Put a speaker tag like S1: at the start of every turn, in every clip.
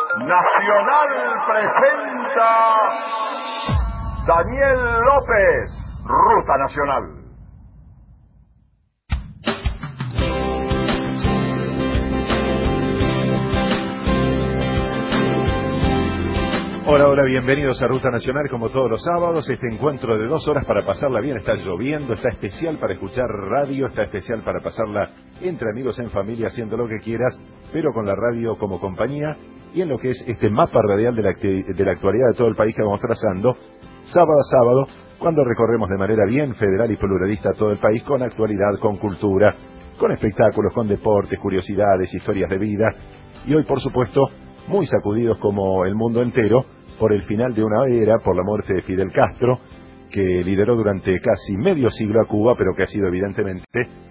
S1: Nacional presenta Daniel López, Ruta Nacional.
S2: Hola, hola, bienvenidos a Ruta Nacional como todos los sábados, este encuentro de 2 horas para pasarla bien. Está lloviendo, está especial para escuchar radio, está especial para pasarla entre amigos, en familia, haciendo lo que quieras, pero con la radio como compañía y en lo que es este mapa radial de la actualidad de todo el país que vamos trazando, sábado a sábado, cuando recorremos de manera bien federal y pluralista todo el país, con actualidad, con cultura, con espectáculos, con deportes, curiosidades, historias de vida, y hoy, por supuesto, muy sacudidos como el mundo entero, por el final de una era, por la muerte de Fidel Castro, que lideró durante casi medio siglo a Cuba, pero que ha sido evidentemente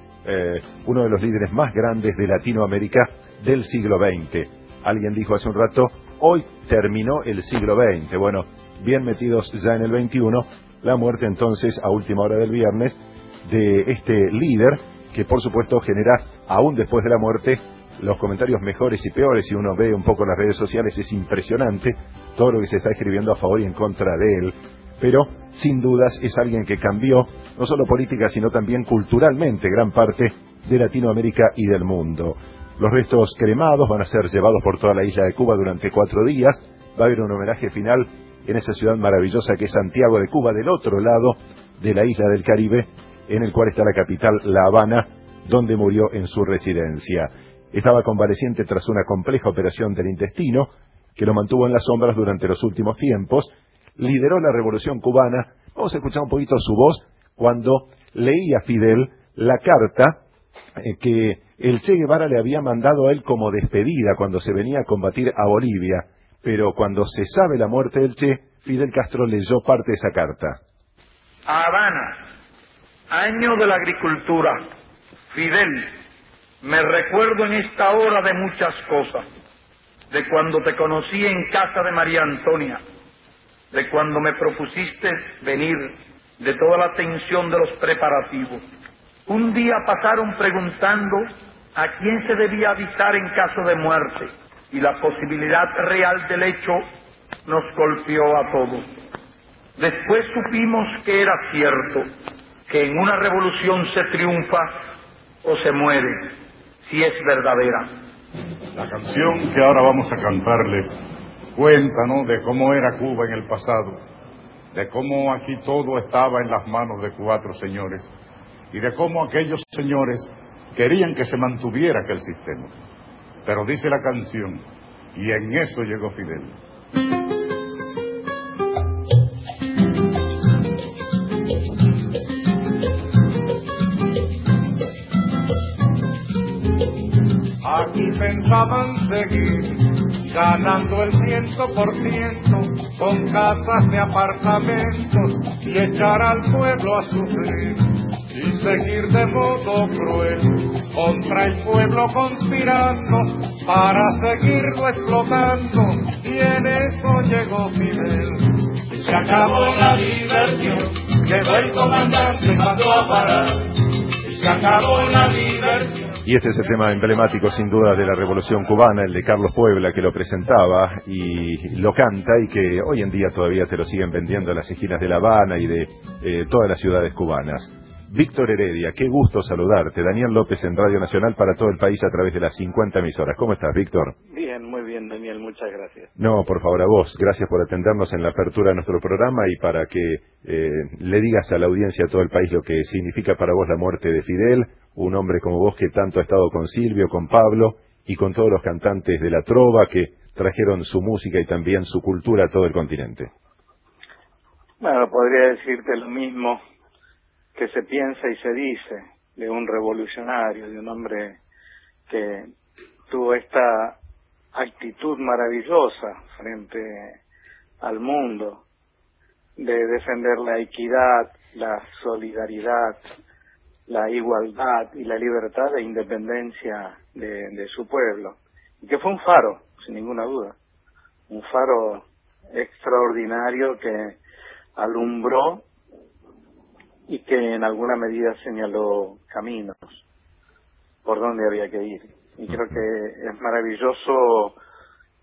S2: uno de los líderes más grandes de Latinoamérica del siglo XX. Alguien dijo hace un rato, hoy terminó el siglo XX. Bueno, bien metidos ya en el XXI, la muerte entonces a última hora del viernes de este líder, que por supuesto genera, aún después de la muerte, los comentarios mejores y peores. Si uno ve un poco las redes sociales, es impresionante todo lo que se está escribiendo a favor y en contra de él, pero sin dudas es alguien que cambió no solo política sino también culturalmente gran parte de Latinoamérica y del mundo. Los restos cremados van a ser llevados por toda la isla de Cuba durante 4 días. Va a haber un homenaje final en esa ciudad maravillosa que es Santiago de Cuba, del otro lado de la isla del Caribe, en el cual está la capital, La Habana, donde murió en su residencia. Estaba convaleciente tras una compleja operación del intestino que lo mantuvo en las sombras durante los últimos tiempos. Lideró la revolución cubana. Vamos a escuchar un poquito su voz cuando leía Fidel la carta que el Che Guevara le había mandado a él como despedida cuando se venía a combatir a Bolivia. Pero cuando se sabe la muerte del Che, Fidel Castro leyó parte de esa carta.
S3: A Habana, año de la agricultura. Fidel, me recuerdo en esta hora de muchas cosas, de cuando te conocí en casa de María Antonia, de cuando me propusiste venir, de toda la tensión de los preparativos. Un día pasaron preguntando a quién se debía avisar en caso de muerte, y la posibilidad real del hecho nos golpeó a todos. Después supimos que era cierto, que en una revolución se triunfa o se muere, si es verdadera.
S4: La canción que ahora vamos a cantarles cuenta, ¿no?, de cómo era Cuba en el pasado, de cómo aquí todo estaba en las manos de 4 señores y de cómo aquellos señores querían que se mantuviera aquel sistema. Pero dice la canción, y en eso llegó Fidel. Aquí pensaban seguir ganando el 100% con casas de apartamentos y echar al pueblo a sufrir y seguir de modo cruel contra el pueblo conspirando para seguirlo explotando, y en eso llegó Fidel. Se acabó la diversión, llegó el comandante y mandó a parar. Se acabó la diversión.
S2: Y este es el tema emblemático sin duda de la Revolución Cubana, el de Carlos Puebla, que lo presentaba y lo canta, y que hoy en día todavía te lo siguen vendiendo en las esquinas de La Habana y de todas las ciudades cubanas. Víctor Heredia, qué gusto saludarte. Daniel López en Radio Nacional para todo el país a través de las 50 emisoras. ¿Cómo estás, Víctor?
S5: Bien, muy bien, Daniel, muchas gracias.
S2: No, por favor, a vos. Gracias por atendernos en la apertura de nuestro programa y para que le digas a la audiencia, a todo el país, lo que significa para vos la muerte de Fidel, un hombre como vos que tanto ha estado con Silvio, con Pablo y con todos los cantantes de la trova que trajeron su música y también su cultura a todo el continente.
S5: Bueno, podría decirte lo mismo que se piensa y se dice de un revolucionario, de un hombre que tuvo esta actitud maravillosa frente al mundo de defender la equidad, la solidaridad, la igualdad y la libertad e independencia de su pueblo, y que fue un faro, sin ninguna duda, un faro extraordinario que alumbró y que en alguna medida señaló caminos por donde había que ir. Y creo que es maravilloso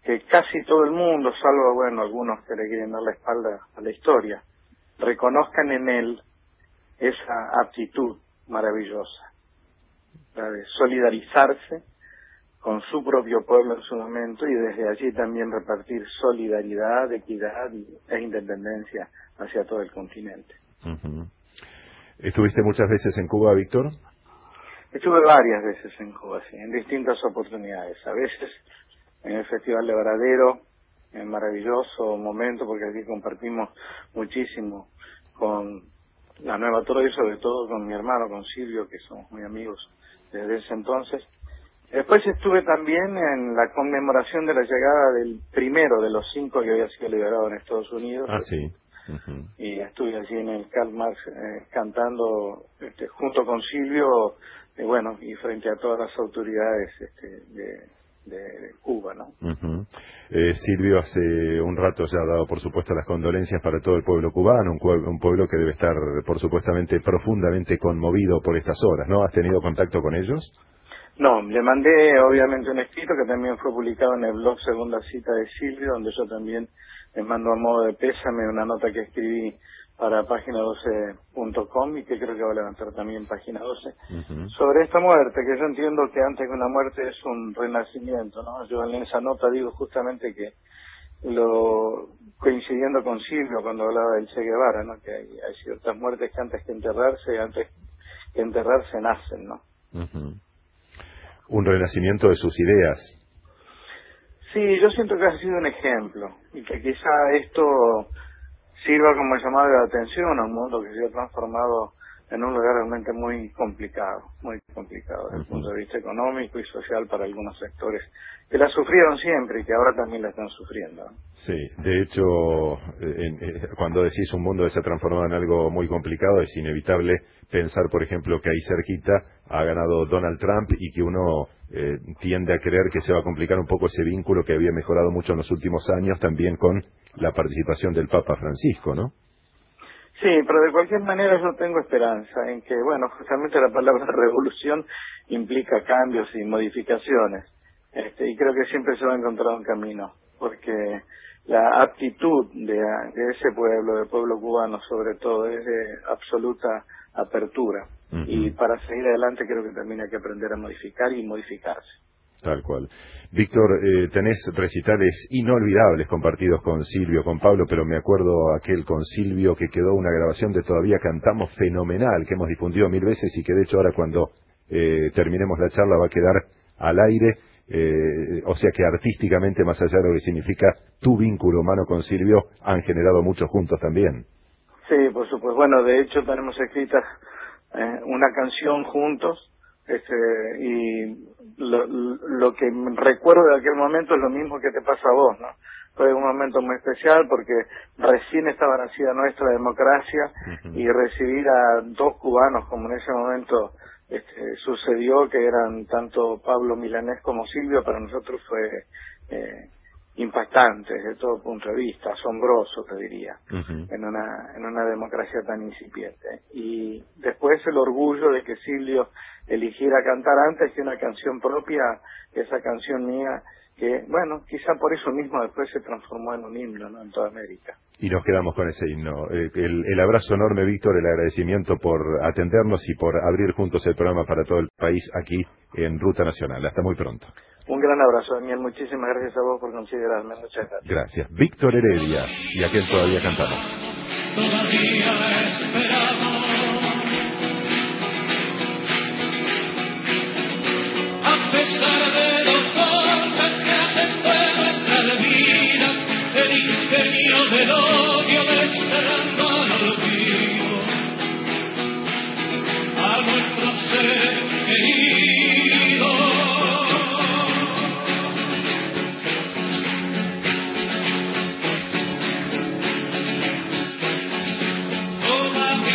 S5: que casi todo el mundo, salvo, bueno, algunos que le quieren dar la espalda a la historia, reconozcan en él esa aptitud maravillosa, la de solidarizarse con su propio pueblo en su momento y desde allí también repartir solidaridad, equidad e independencia hacia todo el continente.
S2: Uh-huh. ¿Estuviste muchas veces en Cuba, Víctor?
S5: Estuve varias veces en Cuba, sí, en distintas oportunidades. A veces en el Festival de Varadero, en maravilloso momento, porque aquí compartimos muchísimo con la Nueva Troya y sobre todo con mi hermano, con Silvio, que somos muy amigos desde ese entonces. Después estuve también en la conmemoración de la llegada del primero de los 5 que había sido liberado en Estados Unidos.
S2: Ah, sí. Uh-huh.
S5: Y estuve allí en el Karl Marx cantando junto con Silvio, bueno, y frente a todas las autoridades de Cuba, ¿no?
S2: Uh-huh. Silvio hace un rato ya ha dado, por supuesto, las condolencias para todo el pueblo cubano, un pueblo que debe estar, por supuestamente, profundamente conmovido por estas horas, ¿no? ¿Has tenido contacto con ellos?
S5: No, le mandé obviamente un escrito que también fue publicado en el blog Segunda Cita de Silvio, donde yo también les mando a modo de pésame una nota que escribí para página12.com y que creo que va a levantar también página 12, uh-huh, sobre esta muerte, que yo entiendo que antes que una muerte es un renacimiento, ¿no? Yo en esa nota digo justamente que coincidiendo con Silvio cuando hablaba del Che Guevara, ¿no? Que hay ciertas muertes que antes que enterrarse nacen, ¿no?
S2: Uh-huh. Un renacimiento de sus ideas.
S5: Sí, yo siento que ha sido un ejemplo y que quizá esto sirva como llamado de atención a un mundo que se ha transformado en un lugar realmente muy complicado desde el punto de vista económico y social para algunos sectores que la sufrieron siempre y que ahora también la están sufriendo.
S2: Sí, de hecho, cuando decís un mundo que se ha transformado en algo muy complicado, es inevitable pensar, por ejemplo, que ahí cerquita ha ganado Donald Trump y que uno tiende a creer que se va a complicar un poco ese vínculo que había mejorado mucho en los últimos años, también con la participación del Papa Francisco, ¿no?
S5: Sí, pero de cualquier manera yo tengo esperanza en que, bueno, justamente la palabra revolución implica cambios y modificaciones, y creo que siempre se va a encontrar un camino, porque la aptitud de ese pueblo, del pueblo cubano sobre todo, es de absoluta apertura, uh-huh, y para seguir adelante creo que también hay que aprender a modificar y modificarse.
S2: Tal cual. Víctor, tenés recitales inolvidables compartidos con Silvio, con Pablo, pero me acuerdo aquel con Silvio que quedó una grabación de Todavía Cantamos fenomenal, que hemos difundido 1000 veces y que de hecho ahora cuando terminemos la charla va a quedar al aire, o sea que artísticamente, más allá de lo que significa tu vínculo humano con Silvio, han generado mucho juntos también.
S5: Sí, por supuesto. Bueno, de hecho tenemos escrita una canción juntos, y lo que recuerdo de aquel momento es lo mismo que te pasa a vos, ¿no? Fue un momento muy especial porque recién estaba nacida nuestra democracia, uh-huh, y recibir a 2 cubanos como en ese momento sucedió, que eran tanto Pablo Milanés como Silvio, para nosotros fue impactante desde todo punto de vista, asombroso te diría, uh-huh, en una democracia tan incipiente. Y después el orgullo de que Silvio eligiera cantar antes que una canción propia, esa canción mía, que bueno, quizá por eso mismo después se transformó en un himno, ¿no?, en toda América.
S2: Y nos quedamos con ese himno. El abrazo enorme, Víctor, el agradecimiento por atendernos y por abrir juntos el programa para todo el país aquí en Ruta Nacional. Hasta muy pronto.
S5: Un gran abrazo, Daniel. Muchísimas gracias a vos por considerarme. Muchas gracias.
S2: Gracias. Víctor Heredia y aquel Todavía Cantamos.
S6: Todavía esperamos, a pesar de los golpes que hacen de nuestras vidas, el ingenio del odio desterrando al olvido a nuestro ser querido. Todavía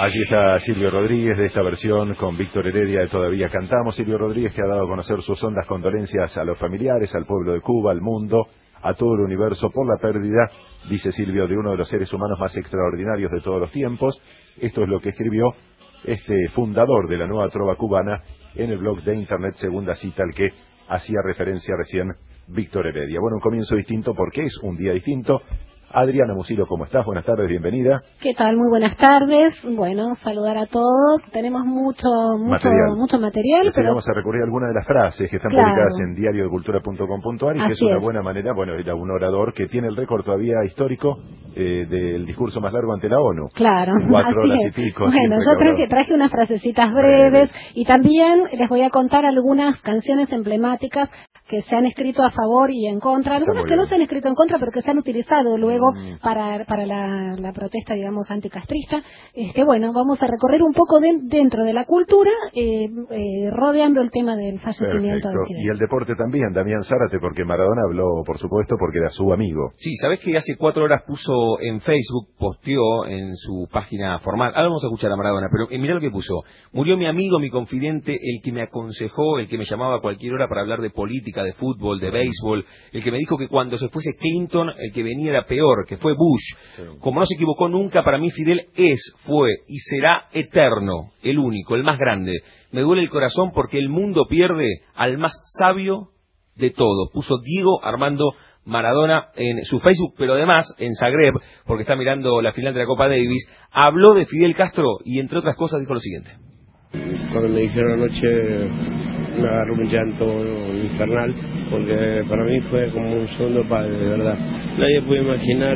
S2: Allí está Silvio Rodríguez de esta versión con Víctor Heredia de Todavía Cantamos. Silvio Rodríguez, que ha dado a conocer sus hondas condolencias a los familiares, al pueblo de Cuba, al mundo, a todo el universo por la pérdida, dice Silvio, de uno de los seres humanos más extraordinarios de todos los tiempos. Esto es lo que escribió este fundador de la nueva trova cubana en el blog de internet Segunda Cita, al que hacía referencia recién Víctor Heredia. Bueno, un comienzo distinto porque es un día distinto. Adriana Musilo, ¿cómo estás? Buenas tardes, bienvenida.
S7: ¿Qué tal? Muy buenas tardes. Bueno, saludar a todos. Tenemos mucho material.
S2: Pero vamos a recurrir a algunas de las frases que están publicadas en diariodecultura.com.ar y que es una buena manera, bueno, era un orador que tiene el récord todavía histórico del discurso más largo ante la ONU.
S7: Claro.
S2: 4 horas y pico.
S7: Bueno, yo traje unas frasecitas breves y también les voy a contar algunas canciones emblemáticas que se han escrito a favor y en contra, algunas que no se han escrito en contra, pero que se han utilizado luego para la protesta, digamos, anticastrista. Bueno, vamos a recorrer un poco dentro de la cultura, rodeando el tema del fallecimiento de Fidel.
S2: Y el deporte también, Damián Zárate, porque Maradona habló, por supuesto, porque era su amigo.
S8: Sí, ¿sabés que hace 4 horas puso en Facebook, posteó en su página formal? Ahora vamos a escuchar a Maradona, pero mirá lo que puso. Murió mi amigo, mi confidente, el que me aconsejó, el que me llamaba a cualquier hora para hablar de política, de fútbol, de béisbol, el que me dijo que cuando se fuese Clinton, el que venía era peor, que fue Bush. Sí. Como no se equivocó nunca, para mí Fidel fue y será eterno, el único, el más grande. Me duele el corazón porque el mundo pierde al más sabio de todo. Puso Diego Armando Maradona en su Facebook, pero además en Zagreb, porque está mirando la final de la Copa Davis, habló de Fidel Castro y entre otras cosas dijo lo siguiente.
S9: Cuando me dijeron anoche me agarró un llanto infernal, porque para mí fue como un segundo padre, de verdad. Nadie puede imaginar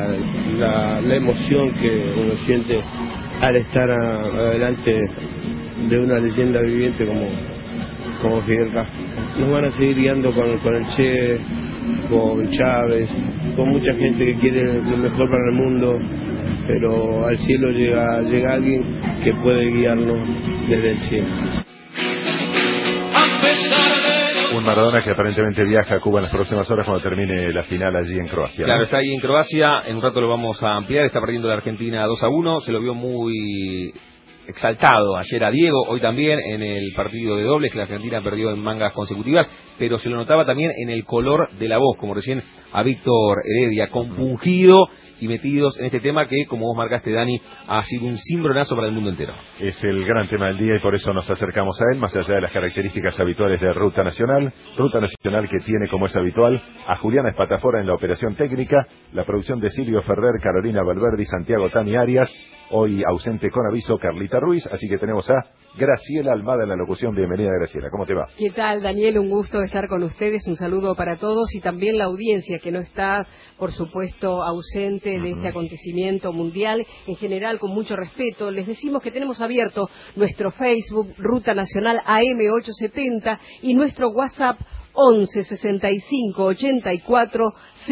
S9: la emoción que uno siente al estar adelante de una leyenda viviente como Fidel Castro. Nos van a seguir guiando con el Che, con Chávez, con mucha gente que quiere lo mejor para el mundo, pero al cielo llega alguien que puede guiarnos desde el cielo.
S2: Un Maradona que aparentemente viaja a Cuba en las próximas horas cuando termine la final allí en Croacia.
S8: Claro, está ahí en Croacia, en un rato lo vamos a ampliar, está perdiendo la Argentina 2-1, se lo vio muy exaltado ayer a Diego, hoy también en el partido de dobles que la Argentina perdió en mangas consecutivas, pero se lo notaba también en el color de la voz, como recién a Víctor Heredia, compungido y metidos en este tema que, como vos marcaste, Dani, ha sido un cimbronazo para el mundo entero.
S2: Es el gran tema del día y por eso nos acercamos a él, más allá de las características habituales de Ruta Nacional que tiene, como es habitual, a Juliana Espatafora en la operación técnica, la producción de Silvio Ferrer, Carolina Valverde y Santiago Tani Arias, hoy ausente con aviso Carlita Ruiz, así que tenemos a Graciela Almada en la locución. Bienvenida, Graciela, ¿cómo te va?
S10: ¿Qué tal, Daniel? Un gusto estar con ustedes, un saludo para todos y también la audiencia que no está, por supuesto, ausente de este acontecimiento mundial. En general, con mucho respeto, les decimos que tenemos abierto nuestro Facebook, Ruta Nacional AM870, y nuestro WhatsApp 11 65 84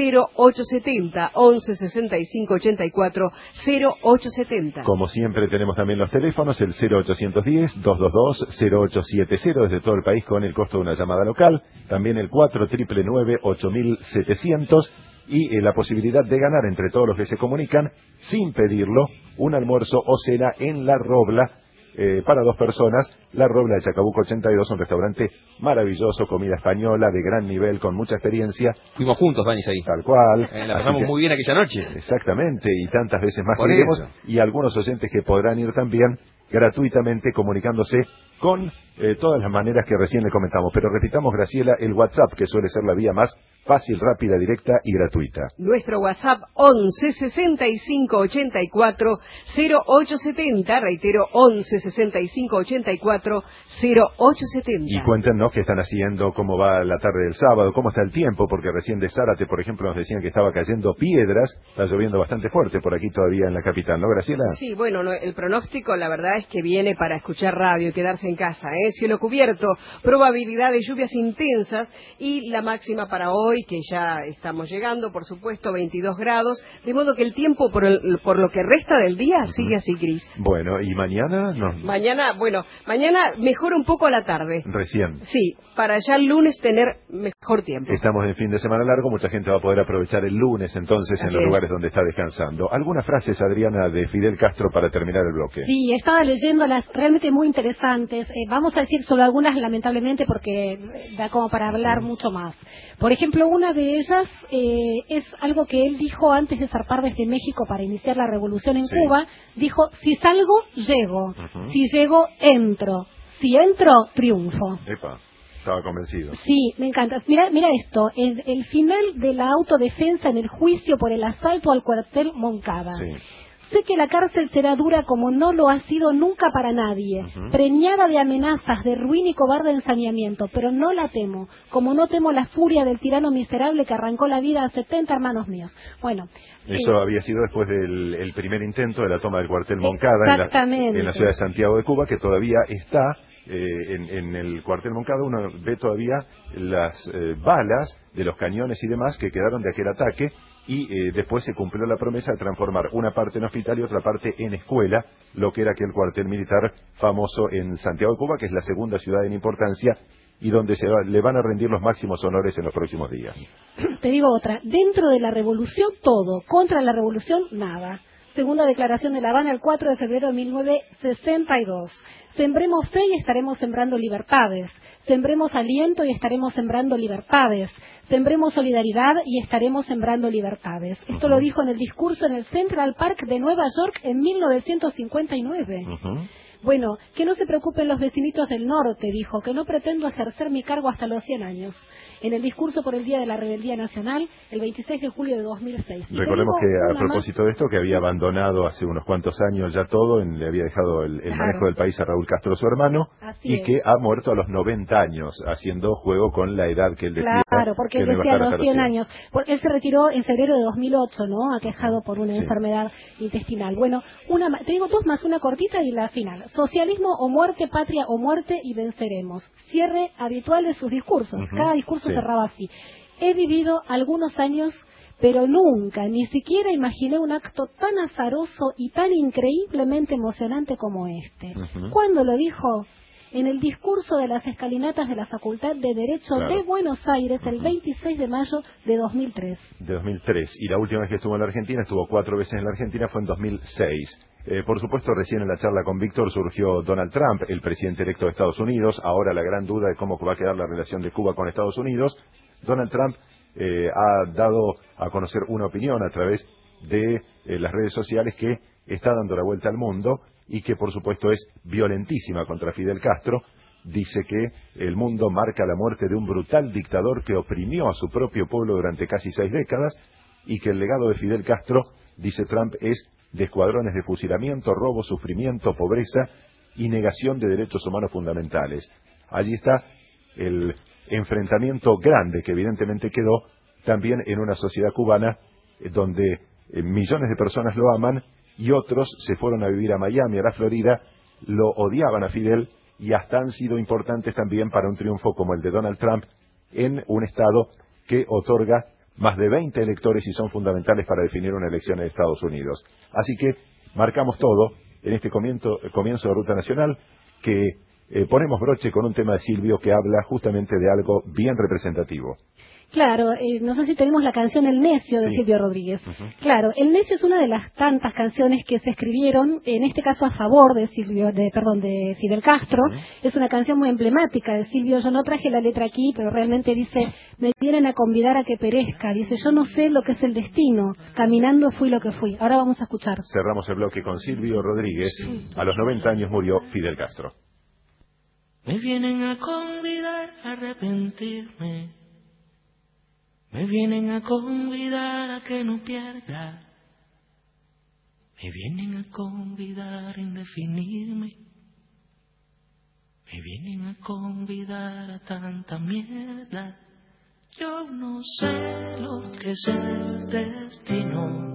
S10: 0870, 11 65 84 0870.
S2: Como siempre tenemos también los teléfonos, el 0810 222 0870 desde todo el país con el costo de una llamada local, también el 4999 8700 y la posibilidad de ganar entre todos los que se comunican sin pedirlo un almuerzo o cena en La Robla. Para 2 personas, La Robla de Chacabuco 82, un restaurante maravilloso, comida española de gran nivel, con mucha experiencia.
S8: Fuimos juntos, Dani, ahí.
S2: Tal cual.
S8: La pasamos muy bien aquella noche.
S2: Exactamente, y tantas veces más que iremos, y algunos oyentes que podrán ir también gratuitamente comunicándose con todas las maneras que recién le comentamos. Pero repitamos, Graciela, el WhatsApp, que suele ser la vía más fácil, rápida, directa y gratuita.
S10: Nuestro WhatsApp 11 65 84 0870, reitero, 11 65 84 0870.
S2: Y cuéntenos qué están haciendo, cómo va la tarde del sábado, cómo está el tiempo, porque recién de Zárate, por ejemplo, nos decían que estaba cayendo piedras, está lloviendo bastante fuerte por aquí todavía en la capital, ¿no, Graciela?
S10: Sí, bueno, el pronóstico la verdad es que viene para escuchar radio y quedarse en casa, cielo cubierto, probabilidad de lluvias intensas y la máxima para hoy, que ya estamos llegando, por supuesto, 22 grados, de modo que el tiempo por lo que resta del día sigue así gris.
S2: Bueno, ¿y mañana? No.
S10: Mañana mejora un poco a la tarde.
S2: Recién.
S10: Sí, para ya el lunes tener mejor tiempo.
S2: Estamos en fin de semana largo, mucha gente va a poder aprovechar el lunes entonces en los lugares donde está descansando. ¿Algunas frases, Adriana, de Fidel Castro para terminar el bloque?
S7: Sí, estaba leyendo las realmente muy interesantes. Vamos a decir solo algunas, lamentablemente, porque da como para hablar mucho más. Por ejemplo, una de ellas es algo que él dijo antes de zarpar desde México para iniciar la revolución en Cuba. Dijo, si salgo, llego. Si llego, entro. Si entro, triunfo.
S2: Epa. Estaba convencido.
S7: Sí, me encanta. Mira esto, el final de la autodefensa en el juicio por el asalto al cuartel Moncada.
S2: Sí.
S7: Sé que la cárcel será dura como no lo ha sido nunca para nadie, preñada de amenazas, de ruin y cobarde ensañamiento, pero no la temo, como no temo la furia del tirano miserable que arrancó la vida a 70 hermanos míos. Bueno.
S2: Eso había sido después del primer intento de la toma del cuartel Moncada en la ciudad de Santiago de Cuba, que todavía está. En el cuartel Moncada uno ve todavía las balas de los cañones y demás que quedaron de aquel ataque y después se cumplió la promesa de transformar una parte en hospital y otra parte en escuela, lo que era aquel cuartel militar famoso en Santiago de Cuba, que es la segunda ciudad en importancia y donde le van a rendir los máximos honores en los próximos días.
S7: Te digo otra, dentro de la revolución todo, contra la revolución nada. Segunda declaración de La Habana el 4 de febrero de 1962. Sembremos fe y estaremos sembrando libertades. Sembremos aliento y estaremos sembrando libertades. Sembremos solidaridad y estaremos sembrando libertades. Esto lo dijo en el discurso en el Central Park de Nueva York en 1959. Bueno, que no se preocupen los vecinitos del norte, dijo, que no pretendo ejercer mi cargo hasta los 100 años. En el discurso por el Día de la Rebeldía Nacional, el 26 de julio de 2006.
S2: Recordemos que a propósito de esto, que había abandonado hace unos cuantos años ya todo, le había dejado el manejo del país a Raúl Castro, su hermano, que ha muerto a los 90 años, haciendo juego con la edad que él decía.
S7: Claro, porque él decía los 100 años. Porque él se retiró en febrero de 2008, ¿no? Aquejado por una enfermedad intestinal. Bueno, te digo dos más, una cortita y la final. Socialismo o muerte, patria o muerte y venceremos. Cierre habitual de sus discursos. Cada discurso cerraba así. He vivido algunos años, pero nunca, ni siquiera imaginé un acto tan azaroso y tan increíblemente emocionante como este. ¿Cuándo lo dijo? En el discurso de las escalinatas de la Facultad de Derecho de Buenos Aires el 26 de mayo de 2003.
S2: De 2003. Y la última vez que estuvo en la Argentina, estuvo 4 veces en la Argentina, fue en 2006. Por supuesto, recién en la charla con Víctor surgió Donald Trump, el presidente electo de Estados Unidos. Ahora la gran duda de cómo va a quedar la relación de Cuba con Estados Unidos. Donald Trump ha dado a conocer una opinión a través de las redes sociales que está dando la vuelta al mundo y que por supuesto es violentísima contra Fidel Castro. Dice que el mundo marca la muerte de un brutal dictador que oprimió a su propio pueblo durante casi 6 décadas y que el legado de Fidel Castro, dice Trump, es de escuadrones de fusilamiento, robo, sufrimiento, pobreza y negación de derechos humanos fundamentales. Allí está el enfrentamiento grande que evidentemente quedó también en una sociedad cubana donde millones de personas lo aman y otros se fueron a vivir a Miami, a la Florida, lo odiaban a Fidel y hasta han sido importantes también para un triunfo como el de Donald Trump en un estado que otorga más de 20 electores y son fundamentales para definir una elección en Estados Unidos. Así que marcamos todo en este comienzo de Ruta Nacional, que ponemos broche con un tema de Silvio que habla justamente de algo bien representativo.
S7: Claro, no sé si tenemos la canción El Necio de Silvio Rodríguez. Claro, El Necio es una de las tantas canciones que se escribieron, en este caso a favor de de Fidel Castro. Es una canción muy emblemática de Silvio. Yo no traje la letra aquí, pero realmente dice, me vienen a convidar a que perezca. Dice, yo no sé lo que es el destino, caminando fui lo que fui. Ahora vamos a escuchar.
S2: Cerramos el bloque con Silvio Rodríguez. A los 90 años murió Fidel Castro.
S6: Me vienen a convidar a arrepentirme. Me vienen a convidar a que no pierda. Me vienen a convidar a indefinirme. Me vienen a convidar a tanta mierda. Yo no sé lo que es el destino.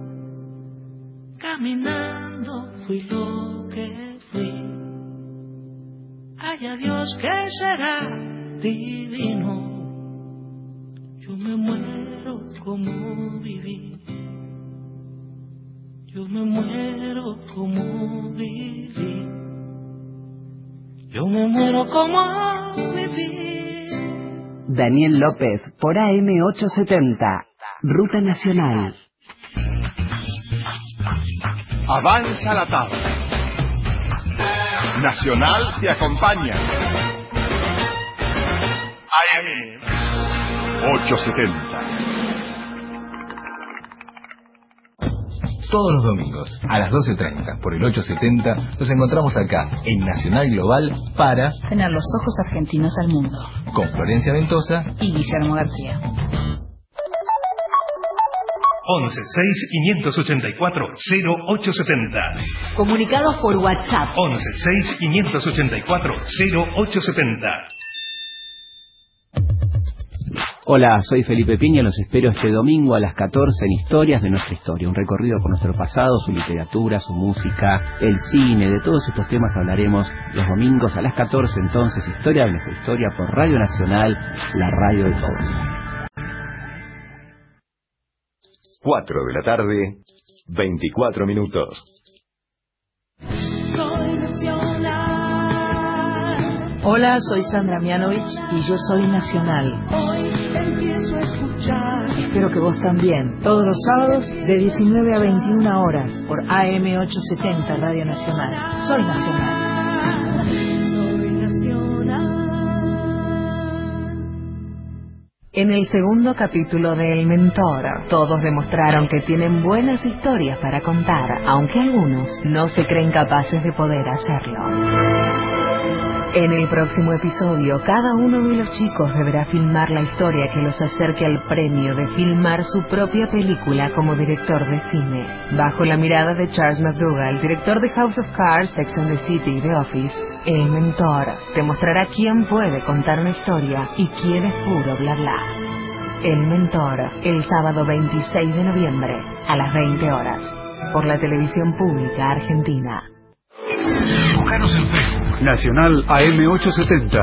S6: Caminando fui lo que fui. haya Dios que será divino. Yo me muero como viví. Yo me muero como viví. Yo me muero como viví.
S11: Daniel López por AM870, Ruta Nacional.
S1: Avanza la tarde. Nacional te acompaña. AM870.
S12: Todos los domingos, a las 12:30, por el 870, nos encontramos acá, en Nacional Global, para
S13: tener los ojos argentinos al mundo.
S12: Con Florencia Ventosa
S13: y Guillermo García.
S14: 11 6 584 0870.
S13: Comunicados por WhatsApp.
S14: 11 6 584 0870.
S15: Hola, soy Felipe Piña, los espero este domingo a las 14 en Historias de Nuestra Historia, un recorrido por nuestro pasado, su literatura, su música, el cine, de todos estos temas hablaremos los domingos a las 14, entonces Historia de Nuestra Historia por Radio Nacional, la radio de todos.
S2: 4 de la tarde, 24 minutos.
S6: Soy nacional.
S16: Hola, soy Sandra Mianovich y yo soy nacional.
S6: Hoy empiezo a escuchar.
S16: Espero que vos también. Todos los sábados de 19 a 21 horas por AM870 Radio Nacional. Soy nacional.
S6: Soy nacional.
S17: En el segundo capítulo de El Mentor, todos demostraron que tienen buenas historias para contar, aunque algunos no se creen capaces de poder hacerlo. En el próximo episodio, cada uno de los chicos deberá filmar la historia que los acerque al premio de filmar su propia película como director de cine. Bajo la mirada de Charles McDougall, director de House of Cards, Sex and the City y The Office, El Mentor te mostrará quién puede contar una historia y quién es puro bla bla. El Mentor, el sábado 26 de noviembre, a las 20 horas, por la televisión pública argentina.
S18: Búscanos en Facebook. Nacional AM870.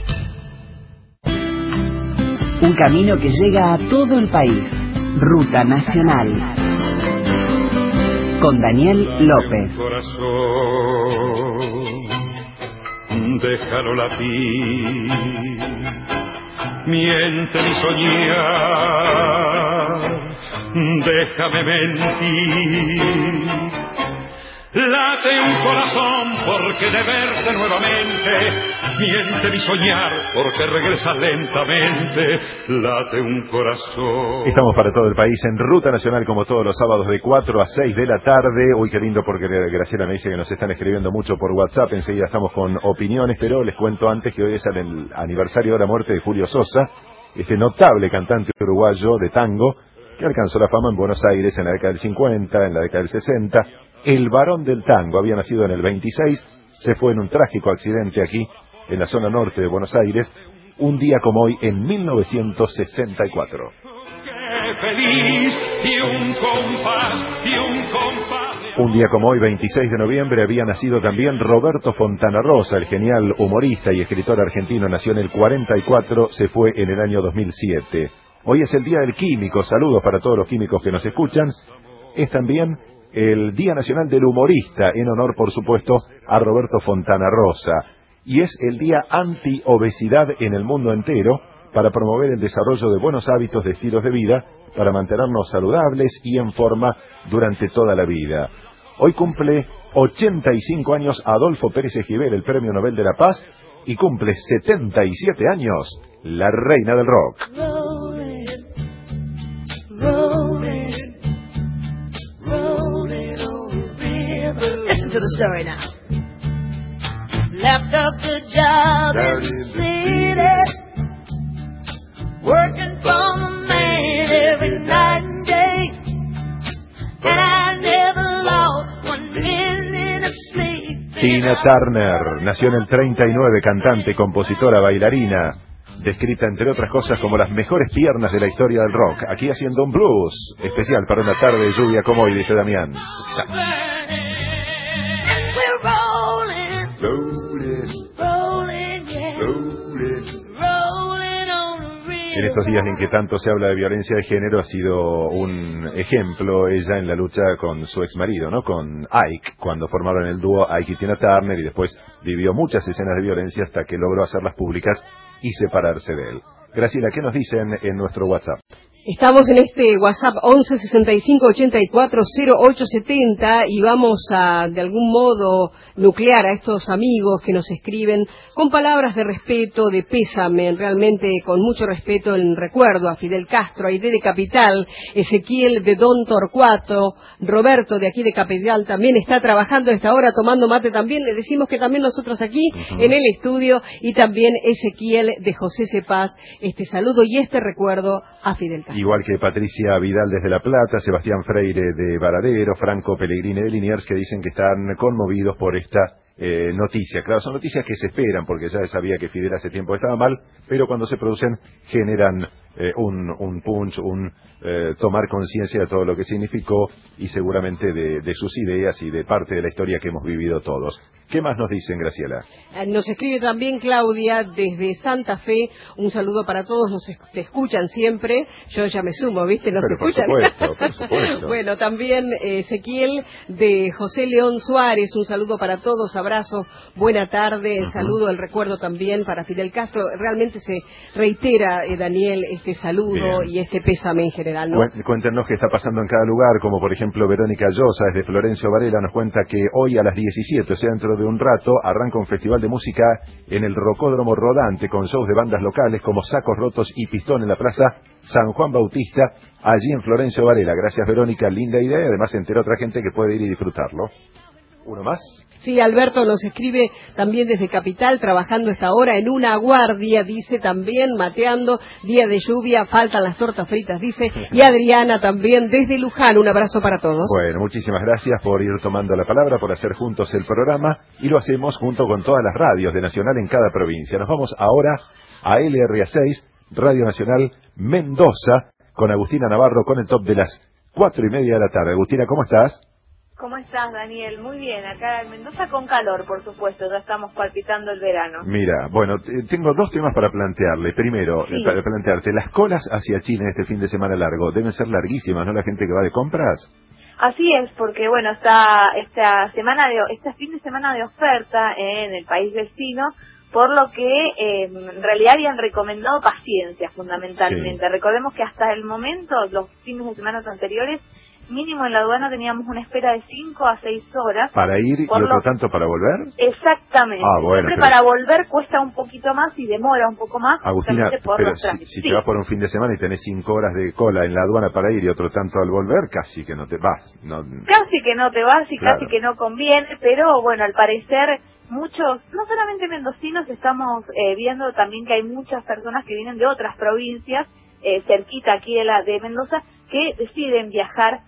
S11: Un camino que llega a todo el país. Ruta Nacional. Con Daniel López.
S19: Corazón, déjalo latir. Miente mi soñar. Déjame mentir. Late un corazón porque de verte nuevamente, miente mi soñar porque regresa lentamente, late un corazón.
S2: Estamos para todo el país en Ruta Nacional como todos los sábados de 4 a 6 de la tarde. Uy, qué lindo porque Graciela me dice que nos están escribiendo mucho por WhatsApp, enseguida estamos con opiniones, pero les cuento antes que hoy es el aniversario de la muerte de Julio Sosa, este notable cantante uruguayo de tango que alcanzó la fama en Buenos Aires en la década del 50, en la década del 60. El varón del tango, había nacido en el 26, se fue en un trágico accidente aquí, en la zona norte de Buenos Aires, un día como hoy, en 1964. Un día como hoy, 26 de noviembre, había nacido también Roberto Fontana Rosa, el genial humorista y escritor argentino, nació en el 44, se fue en el año 2007. Hoy es el Día del Químico, saludos para todos los químicos que nos escuchan. Es también el Día Nacional del Humorista, en honor, por supuesto, a Roberto Fontana Rosa. Y es el Día Anti-Obesidad en el mundo entero, para promover el desarrollo de buenos hábitos de estilos de vida, para mantenernos saludables y en forma durante toda la vida. Hoy cumple 85 años Adolfo Pérez Esquivel, el Premio Nobel de la Paz, y cumple 77 años la reina del rock.
S6: Listen to the story now. Left a good job in the city, working for the man every night and day, and I never lost 1 minute of sleep.
S2: Tina Turner nació en el 39, cantante, compositora, bailarina, descrita entre otras cosas como las mejores piernas de la historia del rock, aquí haciendo un blues especial para una tarde de lluvia como hoy, dice Damián.
S6: Rolling, rolling,
S2: estos días en que tanto se habla de violencia de género, ha sido un ejemplo ella en la lucha con su exmarido, ¿no? Con Ike, cuando formaron el dúo Ike y Tina Turner, y después vivió muchas escenas de violencia hasta que logró hacerlas públicas y separarse de él. Graciela, ¿qué nos dicen en nuestro WhatsApp?
S10: Estamos en este WhatsApp 11 65 84 0870 y vamos a, de algún modo, nuclear a estos amigos que nos escriben con palabras de respeto, de pésame, realmente con mucho respeto en recuerdo a Fidel Castro, a Aide de Capital, Ezequiel de Don Torcuato, Roberto de aquí de Capital también está trabajando a esta hora, tomando mate también, le decimos que también nosotros aquí en el estudio, y también Ezequiel de José Cepaz, este saludo y este recuerdo a Fidel Castro.
S2: Igual que Patricia Vidal desde La Plata, Sebastián Freire de Varadero, Franco Pellegrini de Liniers, que dicen que están conmovidos por esta noticia. Claro, son noticias que se esperan, porque ya se sabía que Fidel hace tiempo estaba mal, pero cuando se producen generan un punch, tomar conciencia de todo lo que significó y seguramente de sus ideas y de parte de la historia que hemos vivido todos. ¿Qué más nos dicen, Graciela?
S10: Nos escribe también Claudia desde Santa Fe, un saludo para todos, te escuchan siempre, yo ya me sumo, ¿viste? Nos escuchan.
S2: Por supuesto.
S10: Bueno, también Ezequiel de José León Suárez, un saludo para todos, abrazo, buena tarde, el saludo, el recuerdo también para Fidel Castro, realmente se reitera, Daniel, este saludo
S2: Bien.
S10: y este pésame en general, ¿no?
S2: Cuéntenos qué está pasando en cada lugar, como por ejemplo Verónica Llosa desde Florencio Varela nos cuenta que hoy a las 17, o sea dentro de un rato, arranca un festival de música en el Rocódromo Rodante con shows de bandas locales como Sacos Rotos y Pistón en la Plaza San Juan Bautista, allí en Florencio Varela. Gracias, Verónica, linda idea, y además se entera otra gente que puede ir y disfrutarlo. ¿Uno más?
S10: Sí, Alberto nos escribe también desde Capital, trabajando esta hora en una guardia, dice también, mateando, día de lluvia, faltan las tortas fritas, dice, y Adriana también desde Luján, un abrazo para todos.
S2: Bueno, muchísimas gracias por ir tomando la palabra, por hacer juntos el programa, y lo hacemos junto con todas las radios de Nacional en cada provincia. Nos vamos ahora a LRA6, Radio Nacional Mendoza, con Agustina Navarro, con el top de las 4:30 de la tarde. Agustina, ¿cómo estás?
S20: ¿Cómo estás, Daniel? Muy bien, acá en Mendoza con calor, por supuesto, ya estamos palpitando el verano.
S2: Mira, bueno, tengo dos temas para plantearle. Primero,
S20: Sí.
S2: Para plantearte, las colas hacia Chile en este fin de semana largo deben ser larguísimas, ¿no? La gente que va de compras.
S20: Así es, porque bueno, este fin de semana de oferta en el país vecino, por lo que en realidad habían recomendado paciencia fundamentalmente.
S2: Sí.
S20: Recordemos que hasta el momento, los fines de semana anteriores, mínimo en la aduana teníamos una espera de 5 a 6 horas.
S2: ¿Para ir y otro tanto para volver?
S20: Exactamente.
S2: Ah, bueno,
S20: Siempre
S2: pero
S20: para volver cuesta un poquito más y demora un poco más.
S2: Agustina,
S20: por
S2: pero
S20: los trámites.
S2: si
S20: Sí.
S2: te vas por un fin de semana y tenés 5 horas de cola en la aduana para ir y otro tanto al volver, casi que no te vas. No.
S20: Casi que no te vas y
S2: Claro.
S20: casi que no conviene, pero bueno, al parecer muchos, no solamente mendocinos, estamos viendo también que hay muchas personas que vienen de otras provincias, cerquita aquí de Mendoza, que deciden viajar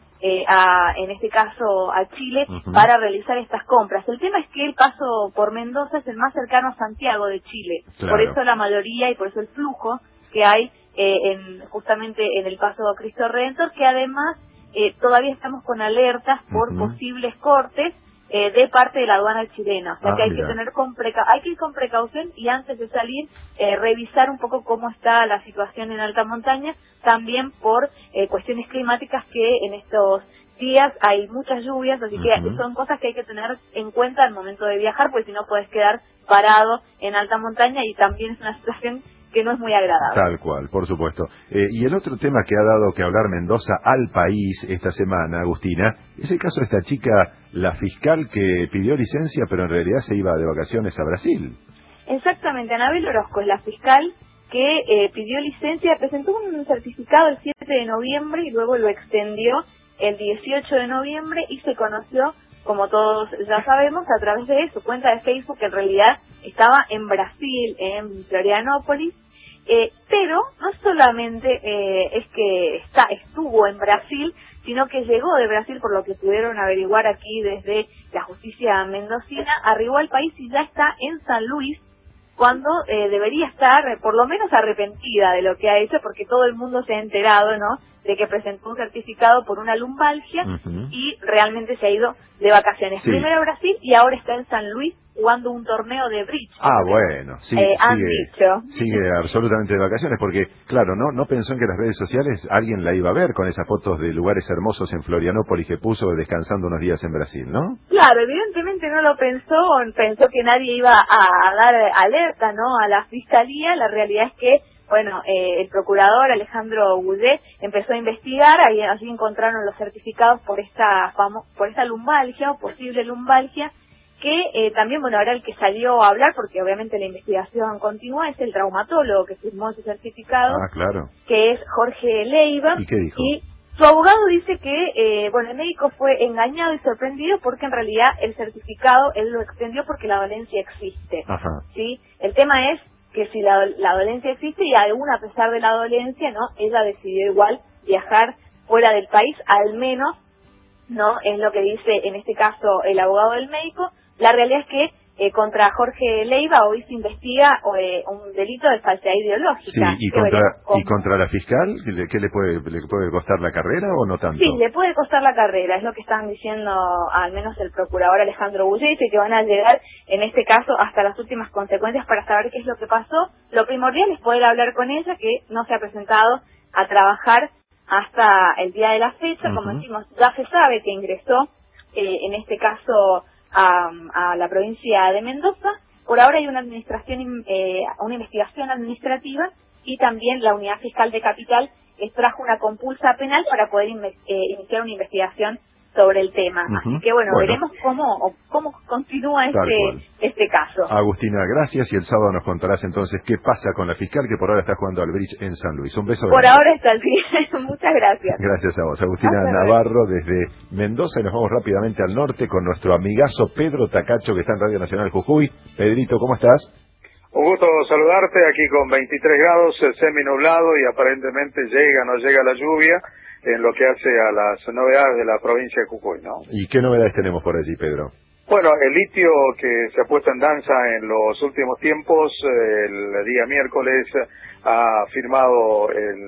S20: en este caso a Chile, para realizar estas compras. El tema es que el paso por Mendoza es el más cercano a Santiago de Chile,
S2: Claro.
S20: por eso la mayoría y por eso el flujo que hay justamente en el paso de Cristo Redentor, que además todavía estamos con alertas por posibles cortes de parte de la aduana chilena, o sea que hay que tener hay que ir con precaución y antes de salir revisar un poco cómo está la situación en alta montaña, también por cuestiones climáticas que en estos días hay muchas lluvias, así que son cosas que hay que tener en cuenta al momento de viajar, pues si no puedes quedar parado en alta montaña y también es una situación que no es muy agradable.
S2: Tal cual, por supuesto. Y el otro tema que ha dado que hablar Mendoza al país esta semana, Agustina, es el caso de esta chica, la fiscal que pidió licencia, pero en realidad se iba de vacaciones a Brasil.
S20: Exactamente, Anabel Orozco es la fiscal que pidió licencia, presentó un certificado el 7 de noviembre y luego lo extendió el 18 de noviembre y se conoció, como todos ya sabemos, a través de su cuenta de Facebook, que en realidad estaba en Brasil, en Florianópolis, pero no solamente es que estuvo en Brasil, sino que llegó de Brasil, por lo que pudieron averiguar aquí desde la justicia mendocina, arribó al país y ya está en San Luis, cuando debería estar por lo menos arrepentida de lo que ha hecho, porque todo el mundo se ha enterado, ¿no?, de que presentó un certificado por una lumbalgia y realmente se ha ido de vacaciones.
S2: Sí.
S20: Primero a Brasil y ahora está en San Luis jugando un torneo de bridge.
S2: Bueno, sí,
S20: han dicho.
S2: Sigue absolutamente de vacaciones, porque, claro, no pensó en que las redes sociales alguien la iba a ver con esas fotos de lugares hermosos en Florianópolis que puso descansando unos días en Brasil, ¿no?
S20: Claro, evidentemente no lo pensó que nadie iba a dar alerta, ¿no?, a la fiscalía. La realidad es que, bueno, el procurador Alejandro Goudet empezó a investigar, allí encontraron los certificados por esta lumbalgia o posible lumbalgia, que también, bueno, ahora el que salió a hablar, porque obviamente la investigación continúa, es el traumatólogo que firmó ese certificado,
S2: claro,
S20: que es Jorge Leiva.
S2: ¿Y qué dijo?
S20: Y su abogado dice que, bueno, el médico fue engañado y sorprendido porque en realidad el certificado él lo extendió porque la dolencia existe. ¿Sí? El tema es que si la dolencia existe y aún a pesar de la dolencia, ¿no?, ella decidió igual viajar fuera del país, al menos, ¿no?, es lo que dice en este caso el abogado del médico. La realidad es que contra Jorge Leiva hoy se investiga un delito de falsedad ideológica.
S2: Sí, y contra la fiscal, ¿qué le puede costar la carrera o no tanto?
S20: Sí, le puede costar la carrera, es lo que están diciendo al menos el procurador Alejandro Goudet, dice que van a llegar en este caso hasta las últimas consecuencias para saber qué es lo que pasó. Lo primordial es poder hablar con ella, que no se ha presentado a trabajar hasta el día de la fecha. Como decimos, ya se sabe que ingresó en este caso a la provincia de Mendoza. Por ahora hay una investigación administrativa, y también la Unidad Fiscal de Capital extrajo una compulsa penal para poder iniciar una investigación sobre el tema. Así que bueno, veremos cómo continúa este caso.
S2: Agustina, gracias, y el sábado nos contarás entonces qué pasa con la fiscal, que por ahora está jugando al bridge en San Luis. Un beso.
S20: Por ahora está así. Muchas gracias.
S2: Gracias a vos, Agustina Navarro, desde Mendoza, y nos vamos rápidamente al norte con nuestro amigazo Pedro Tacacho, que está en Radio Nacional Jujuy. Pedrito, ¿cómo estás?
S21: Un gusto saludarte, aquí con 23 grados, semi-nublado, y aparentemente no llega la lluvia, en lo que hace a las novedades de la provincia de Jujuy, ¿no?
S2: ¿Y qué novedades tenemos por allí, Pedro?
S21: Bueno, el litio que se ha puesto en danza en los últimos tiempos, el día miércoles ha firmado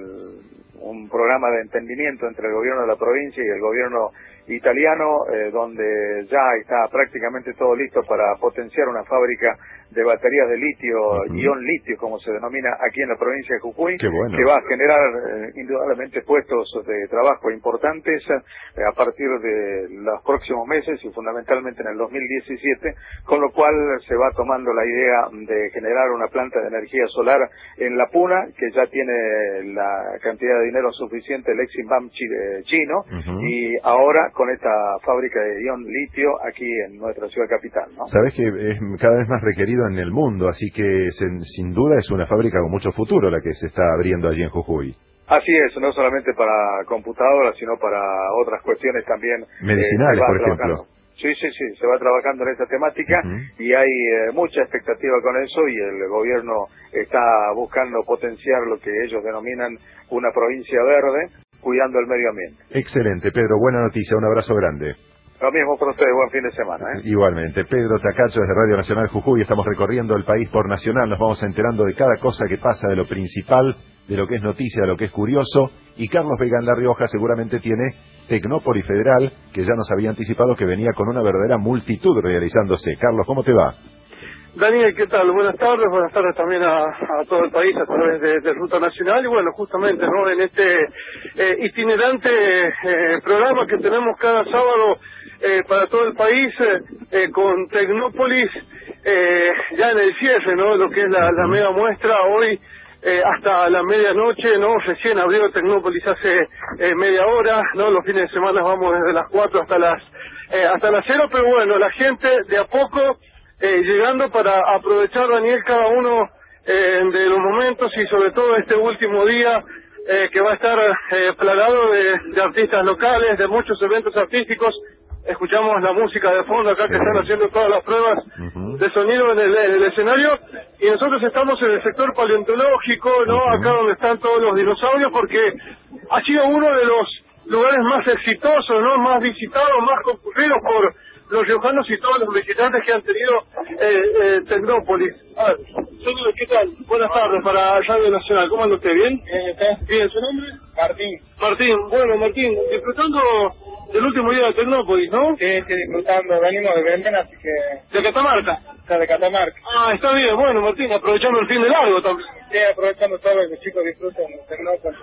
S21: un programa de entendimiento entre el gobierno de la provincia y el gobierno italiano, donde ya está prácticamente todo listo para potenciar una fábrica de baterías de litio, ion litio, como se denomina aquí en la provincia de Jujuy, que va a generar indudablemente puestos de trabajo importantes a partir de los próximos meses y fundamentalmente en el 2017, con lo cual se va tomando la idea de generar una planta de energía solar en La Puna, que ya tiene la cantidad de dinero suficiente el Exim-Bank chino, y ahora con esta fábrica de ion litio aquí en nuestra ciudad capital, ¿no?
S2: Sabes que es cada vez más requerido en el mundo, así que sin duda es una fábrica con mucho futuro la que se está abriendo allí en Jujuy.
S21: Así es, no solamente para computadoras, sino para otras cuestiones también
S2: medicinales, por ejemplo.
S21: Sí, se va trabajando en esa temática y hay mucha expectativa con eso, y el gobierno está buscando potenciar lo que ellos denominan una provincia verde, cuidando el medio ambiente.
S2: Excelente, Pedro, buena noticia, un abrazo grande.
S21: Lo mismo para ustedes, buen fin de semana.
S2: Igualmente, Pedro Tacacho desde Radio Nacional Jujuy. Estamos recorriendo el país por Nacional, nos vamos enterando de cada cosa que pasa, de lo principal, de lo que es noticia, de lo que es curioso, y Carlos Vega en La Rioja seguramente tiene Tecnópolis Federal, que ya nos había anticipado que venía con una verdadera multitud realizándose. Carlos, ¿cómo te va?
S22: Daniel, ¿qué tal? Buenas tardes también a todo el país a través de Ruta Nacional, y bueno, justamente, ¿no?, en este itinerante programa que tenemos cada sábado para todo el país, con Tecnópolis ya en el cierre, ¿no?, lo que es la mega muestra hoy hasta la medianoche, ¿no? Recién abrió Tecnópolis hace media hora, ¿no? Los fines de semana vamos desde las 4 hasta las 0, pero bueno, la gente de a poco llegando para aprovechar, Daniel, cada uno de los momentos, y sobre todo este último día que va a estar plagado de artistas locales, de muchos eventos artísticos. Escuchamos la música de fondo acá, que están haciendo todas las pruebas de sonido en el escenario, y nosotros estamos en el sector paleontológico, ¿no? Acá donde están todos los dinosaurios, porque ha sido uno de los lugares más exitosos, ¿no?, más visitados, más concurridos por los riojanos y todos los visitantes que han tenido Tecnópolis. A ver, señor, ¿qué tal? Buenas tardes para Radio Nacional. ¿Cómo anda usted? ¿Bien? Bien, ¿su nombre? Martín. Bueno, Martín, disfrutando del último día de Tecnópolis, ¿no?
S3: Sí, disfrutando, venimos de Vendena, así que...
S22: ¿De Catamarca?
S3: De Catamarca.
S22: Ah, está bien, bueno, Martín, aprovechando el fin de largo también.
S3: Sí, aprovechando todo lo que los chicos disfruten de Tecnópolis.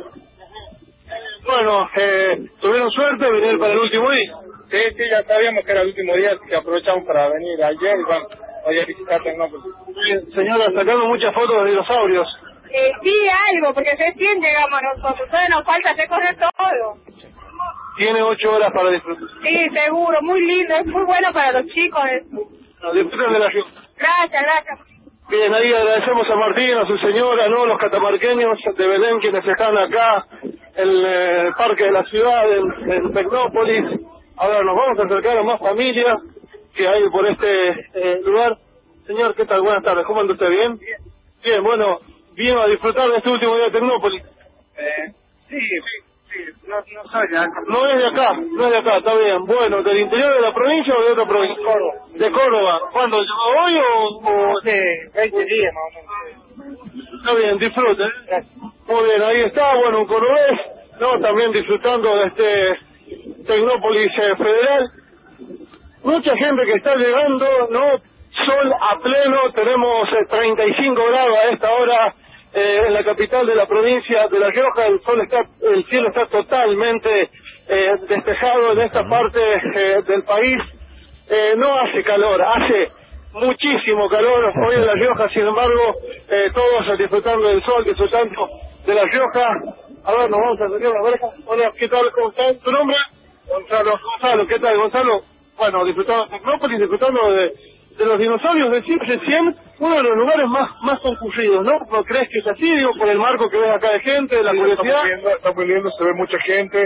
S22: Bueno, tuvieron suerte de venir para el último día.
S3: Sí, ya sabíamos que era el último día, así que aprovechamos para venir ayer y bueno, hoy a visitar Tecnópolis.
S22: Señora, sacando muchas fotos de dinosaurios.
S4: Sí, algo, porque recién llegamos nosotros, todavía nos falta recorrer todo.
S22: Tiene 8 horas para disfrutar.
S4: Sí, seguro, muy lindo, es muy bueno para los chicos eso.
S22: Disfruten de la ciudad.
S4: Gracias.
S22: Bien, ahí agradecemos a Martín, a su señora, ¿no? Los catamarqueños de Belén, quienes están acá en el parque de la ciudad, en Tecnópolis. Ahora nos vamos a acercar a más familias que hay por este lugar. Señor, ¿qué tal? Buenas tardes, ¿cómo anda usted? ¿Bien? Bien, bueno, vino a disfrutar de este último día de Tecnópolis.
S3: Sí, no soy de acá.
S22: No es de acá, está bien. Bueno, ¿del interior de la provincia o de otra provincia?
S3: Córdoba.
S22: De Córdoba. ¿Cuándo? ¿Hoy o...?
S3: Hace 20 días más o menos.
S22: Está bien, disfrute. Muy bien, ahí está, bueno, un cordobés, ¿no? También disfrutando de este Tecnópolis Federal. Mucha gente que está llegando, ¿no? Sol a pleno, tenemos 35 grados a esta hora en la capital de la provincia de La Rioja. El cielo está totalmente despejado en esta parte del país. No hace calor, hace muchísimo calor hoy en La Rioja, sin embargo, todos disfrutando del sol, disfrutando de La Rioja. A ver, nos vamos a acercar la verja. Hola, ¿qué tal? ¿Cómo estás? ¿Tu nombre? Gonzalo, ¿qué tal, Gonzalo? Bueno, disfrutando de Tecnópolis, disfrutando de los dinosaurios, decir recién, uno de los lugares más concurridos, ¿no? ¿No crees que es así? Digo, por el marco que ves acá de gente, de la curiosidad.
S21: Está muy lindo, se ve mucha gente.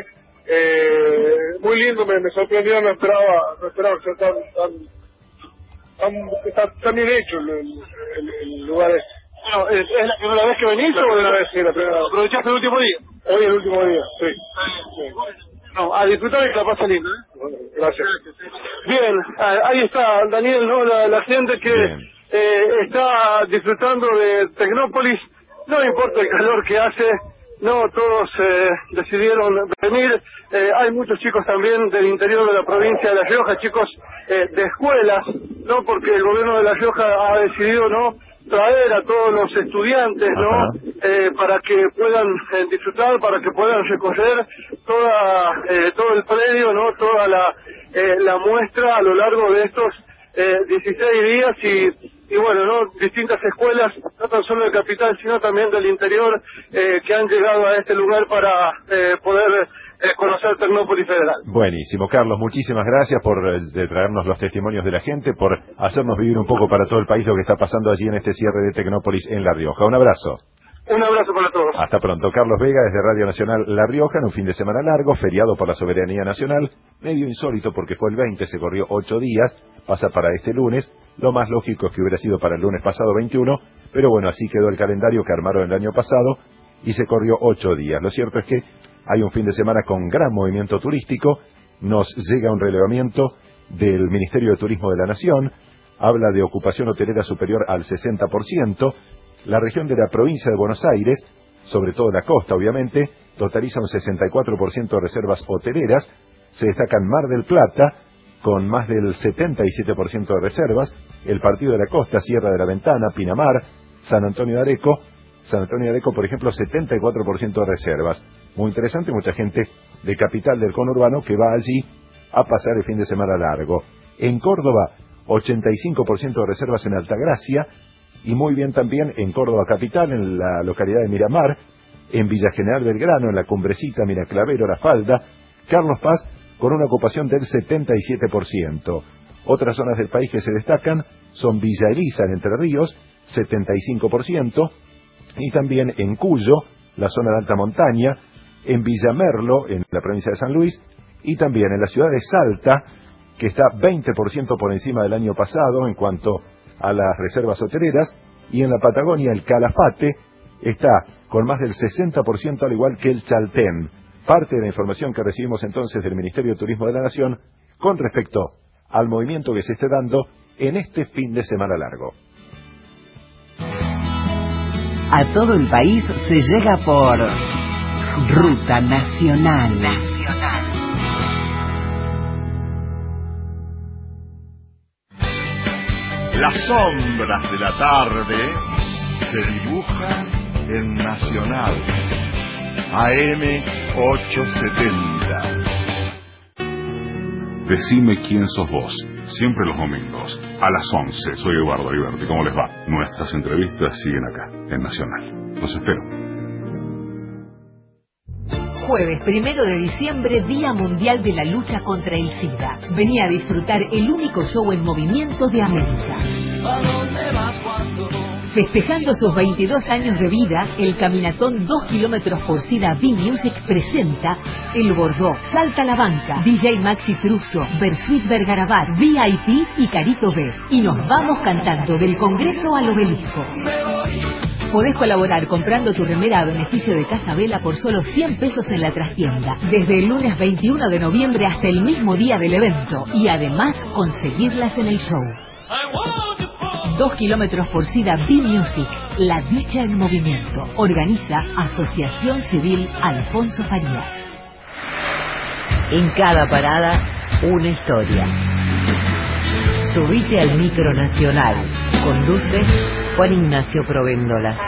S21: Muy lindo, me sorprendió, no esperaba que sea tan bien hecho el lugar este.
S22: Bueno, ¿es la primera vez que venís?
S21: La primera vez, sí, la primera vez.
S22: ¿Aprovechaste el último día?
S21: Hoy el último día, sí.
S22: No, a disfrutar y que la pasa linda,
S21: Gracias.
S22: Bien, ahí está Daniel, ¿no? La gente que está disfrutando de Tecnópolis, no importa el calor que hace, no, todos decidieron venir. Hay muchos chicos también del interior de la provincia de La Rioja, chicos de escuelas, ¿no? Porque el gobierno de La Rioja ha decidido, ¿no?, traer a todos los estudiantes, ¿no? Para que puedan disfrutar, para que puedan recorrer todo el predio, ¿no? Toda la muestra a lo largo de estos 16 días y bueno, ¿no? Distintas escuelas, no tan solo de capital, sino también del interior, que han llegado a este lugar para poder conocer Tecnópolis Federal.
S2: Buenísimo, Carlos, muchísimas gracias por traernos los testimonios de la gente, por hacernos vivir un poco para todo el país lo que está pasando allí en este cierre de Tecnópolis en La Rioja. Un abrazo.
S22: Un abrazo para todos.
S2: Hasta pronto. Carlos Vega desde Radio Nacional La Rioja en un fin de semana largo, feriado por la soberanía nacional, medio insólito porque fue el 20, se corrió 8 días, pasa para este lunes, lo más lógico es que hubiera sido para el lunes pasado 21, pero bueno, así quedó el calendario que armaron el año pasado y se corrió 8 días. Lo cierto es que hay un fin de semana con gran movimiento turístico, nos llega un relevamiento del Ministerio de Turismo de la Nación, habla de ocupación hotelera superior al 60%, la región de la provincia de Buenos Aires, sobre todo la costa obviamente, totaliza un 64% de reservas hoteleras, se destacan Mar del Plata, con más del 77% de reservas, el Partido de la Costa, Sierra de la Ventana, Pinamar, San Antonio de Areco, por ejemplo, 74% de reservas. Muy interesante, mucha gente de capital del conurbano que va allí a pasar el fin de semana largo. En Córdoba, 85% de reservas en Altagracia, y muy bien también en Córdoba capital, en la localidad de Miramar, en Villa General Belgrano, en la Cumbrecita, Miraclavero, La Falda, Carlos Paz, con una ocupación del 77%. Otras zonas del país que se destacan son Villa Elisa, en Entre Ríos, 75%, y también en Cuyo, la zona de alta montaña, en Villa Merlo, en la provincia de San Luis, y también en la ciudad de Salta, que está 20% por encima del año pasado en cuanto a las reservas hoteleras, y en la Patagonia el Calafate está con más del 60% al igual que el Chaltén. Parte de la información que recibimos entonces del Ministerio de Turismo de la Nación con respecto al movimiento que se esté dando en este fin de semana largo.
S11: A todo el país se llega por Ruta Nacional.
S1: Las sombras de la tarde se dibujan en Nacional AM 870.
S5: Decime quién sos vos, siempre los domingos, a las 11. Soy Eduardo Liberti, ¿cómo les va? Nuestras entrevistas siguen acá, en Nacional. Los espero.
S13: Jueves 1 de diciembre, Día Mundial de la Lucha contra el SIDA. Vení a disfrutar el único show en movimiento de América. Festejando sus 22 años de vida, el caminatón 2 kilómetros por SIDA B-Music presenta El Bordeaux, Salta la Banca, DJ Maxi Truso, Bersuit Vergarabat, VIP y Carito B. Y nos vamos cantando del Congreso al Obelisco. Podés colaborar comprando tu remera a beneficio de Casa Vela por solo 100 pesos en la trastienda, desde el lunes 21 de noviembre hasta el mismo día del evento, y además conseguirlas en el show. 2 kilómetros por SIDA B-Music, la dicha en movimiento. Organiza Asociación Civil Alfonso Farías.
S17: En cada parada, una historia. Subite al micro nacional. Conduce Juan Ignacio Provéndola.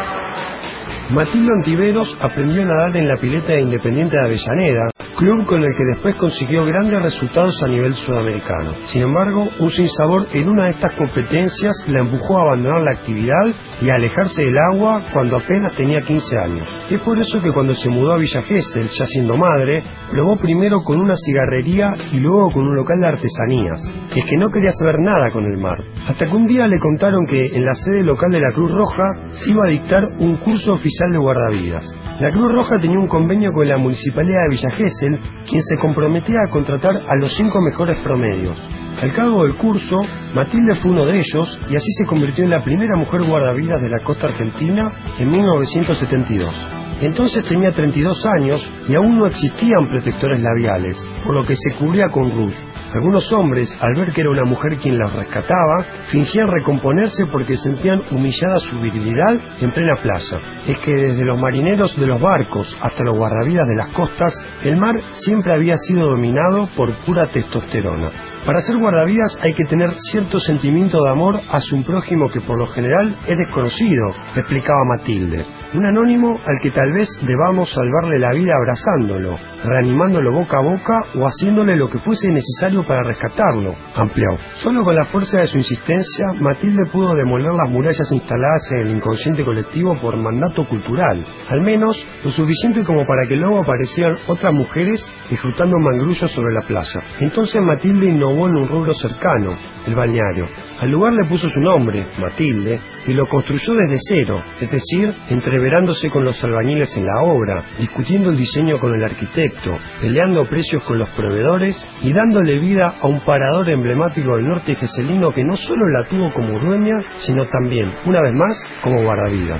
S9: Matilde Ontiveros aprendió a nadar en la pileta de Independiente de Avellaneda, club con el que después consiguió grandes resultados a nivel sudamericano. Sin embargo, un sinsabor en una de estas competencias la empujó a abandonar la actividad y a alejarse del agua cuando apenas tenía 15 años. Es por eso que cuando se mudó a Villa Gesell, ya siendo madre, probó primero con una cigarrería y luego con un local de artesanías. Es que no quería saber nada con el mar. Hasta que un día le contaron que en la sede local de la Cruz Roja se iba a dictar un curso oficial de guardavidas. La Cruz Roja tenía un convenio con la Municipalidad de Villa Gesell, quien se comprometía a contratar a los 5 mejores promedios. Al cabo del curso, Matilde fue uno de ellos y así se convirtió en la primera mujer guardavidas de la costa argentina en 1972. Entonces tenía 32 años y aún no existían protectores labiales, por lo que se cubría con rouge. Algunos hombres, al ver que era una mujer quien los rescataba, fingían recomponerse porque sentían humillada su virilidad en plena playa. Es que desde los marineros de los barcos hasta los guardavidas de las costas, el mar siempre había sido dominado por pura testosterona. Para ser guardavidas hay que tener cierto sentimiento de amor hacia un prójimo que por lo general es desconocido, explicaba Matilde. Un anónimo al que tal vez debamos salvarle la vida abrazándolo, reanimándolo boca a boca o haciéndole lo que fuese necesario para rescatarlo, amplió. Solo con la fuerza de su insistencia, Matilde pudo demoler las murallas instaladas en el inconsciente colectivo por mandato cultural, al menos lo suficiente como para que luego aparecieran otras mujeres disfrutando mangrullos sobre la playa. Entonces Matilde innovó en un rubro cercano, el balneario. Al lugar le puso su nombre, Matilde, y lo construyó desde cero, es decir, entreverándose con los albañiles en la obra, discutiendo el diseño con el arquitecto, peleando precios con los proveedores y dándole vida a un parador emblemático del norte geselino que no solo la tuvo como dueña, sino también, una vez más, como guardavidas.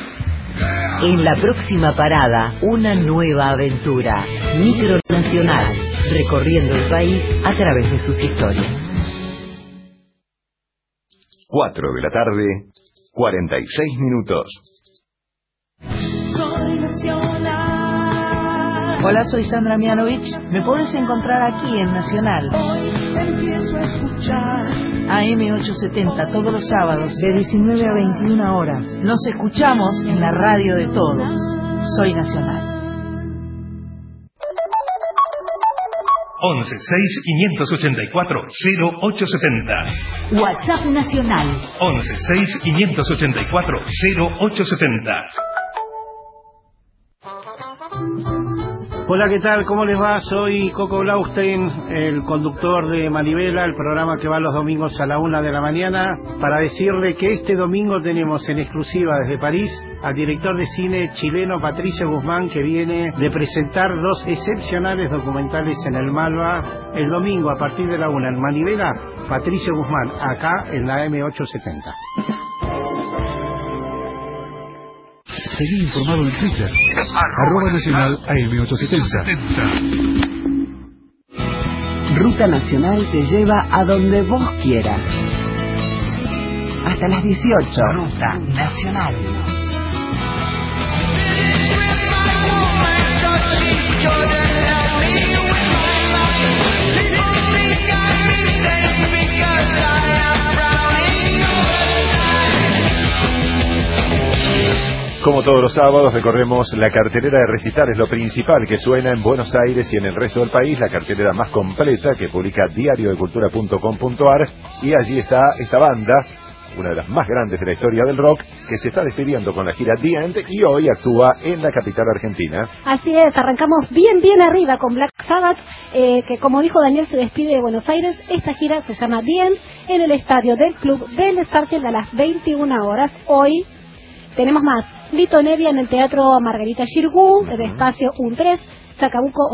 S17: En la próxima parada, una nueva aventura. Micro Nacional, recorriendo el país a través de sus historias.
S2: 4 de la tarde, 46 minutos.
S16: Soy Nacional. Hola, soy Sandra Mianovich. Me podés encontrar aquí en Nacional. Hoy empiezo a escuchar AM870 todos los sábados de 19 a 21 horas. Nos escuchamos en la radio de todos. Soy Nacional.
S14: 11 6 584 0870.
S13: WhatsApp Nacional
S14: 11 6 584 0870.
S23: Hola, ¿qué tal? ¿Cómo les va? Soy Coco Blaustein, el conductor de Manivela, el programa que va los domingos a la 1 de la mañana, para decirle que este domingo tenemos en exclusiva desde París al director de cine chileno Patricio Guzmán, que viene de presentar 2 excepcionales documentales en el Malva el domingo a partir de la 1 en Manivela. Patricio Guzmán, acá en la M870.
S18: Seguí informado en Twitter, @nacional AM870.
S11: Ruta Nacional te lleva a donde vos quieras. Hasta las 18.
S17: Ruta Nacional.
S2: Como todos los sábados recorremos la cartelera de recitales, lo principal que suena en Buenos Aires y en el resto del país, la cartelera más completa que publica diariodecultura.com.ar, y allí está esta banda, una de las más grandes de la historia del rock, que se está despidiendo con la gira The End y hoy actúa en la capital argentina.
S7: Así es, arrancamos bien arriba con Black Sabbath, que como dijo Daniel se despide de Buenos Aires. Esta gira se llama The End en el estadio del Club del Starfield a las 21 horas. Hoy tenemos más. Lito Nevia en el Teatro Margarita Xirgu, de espacio 1-3, Chacabuco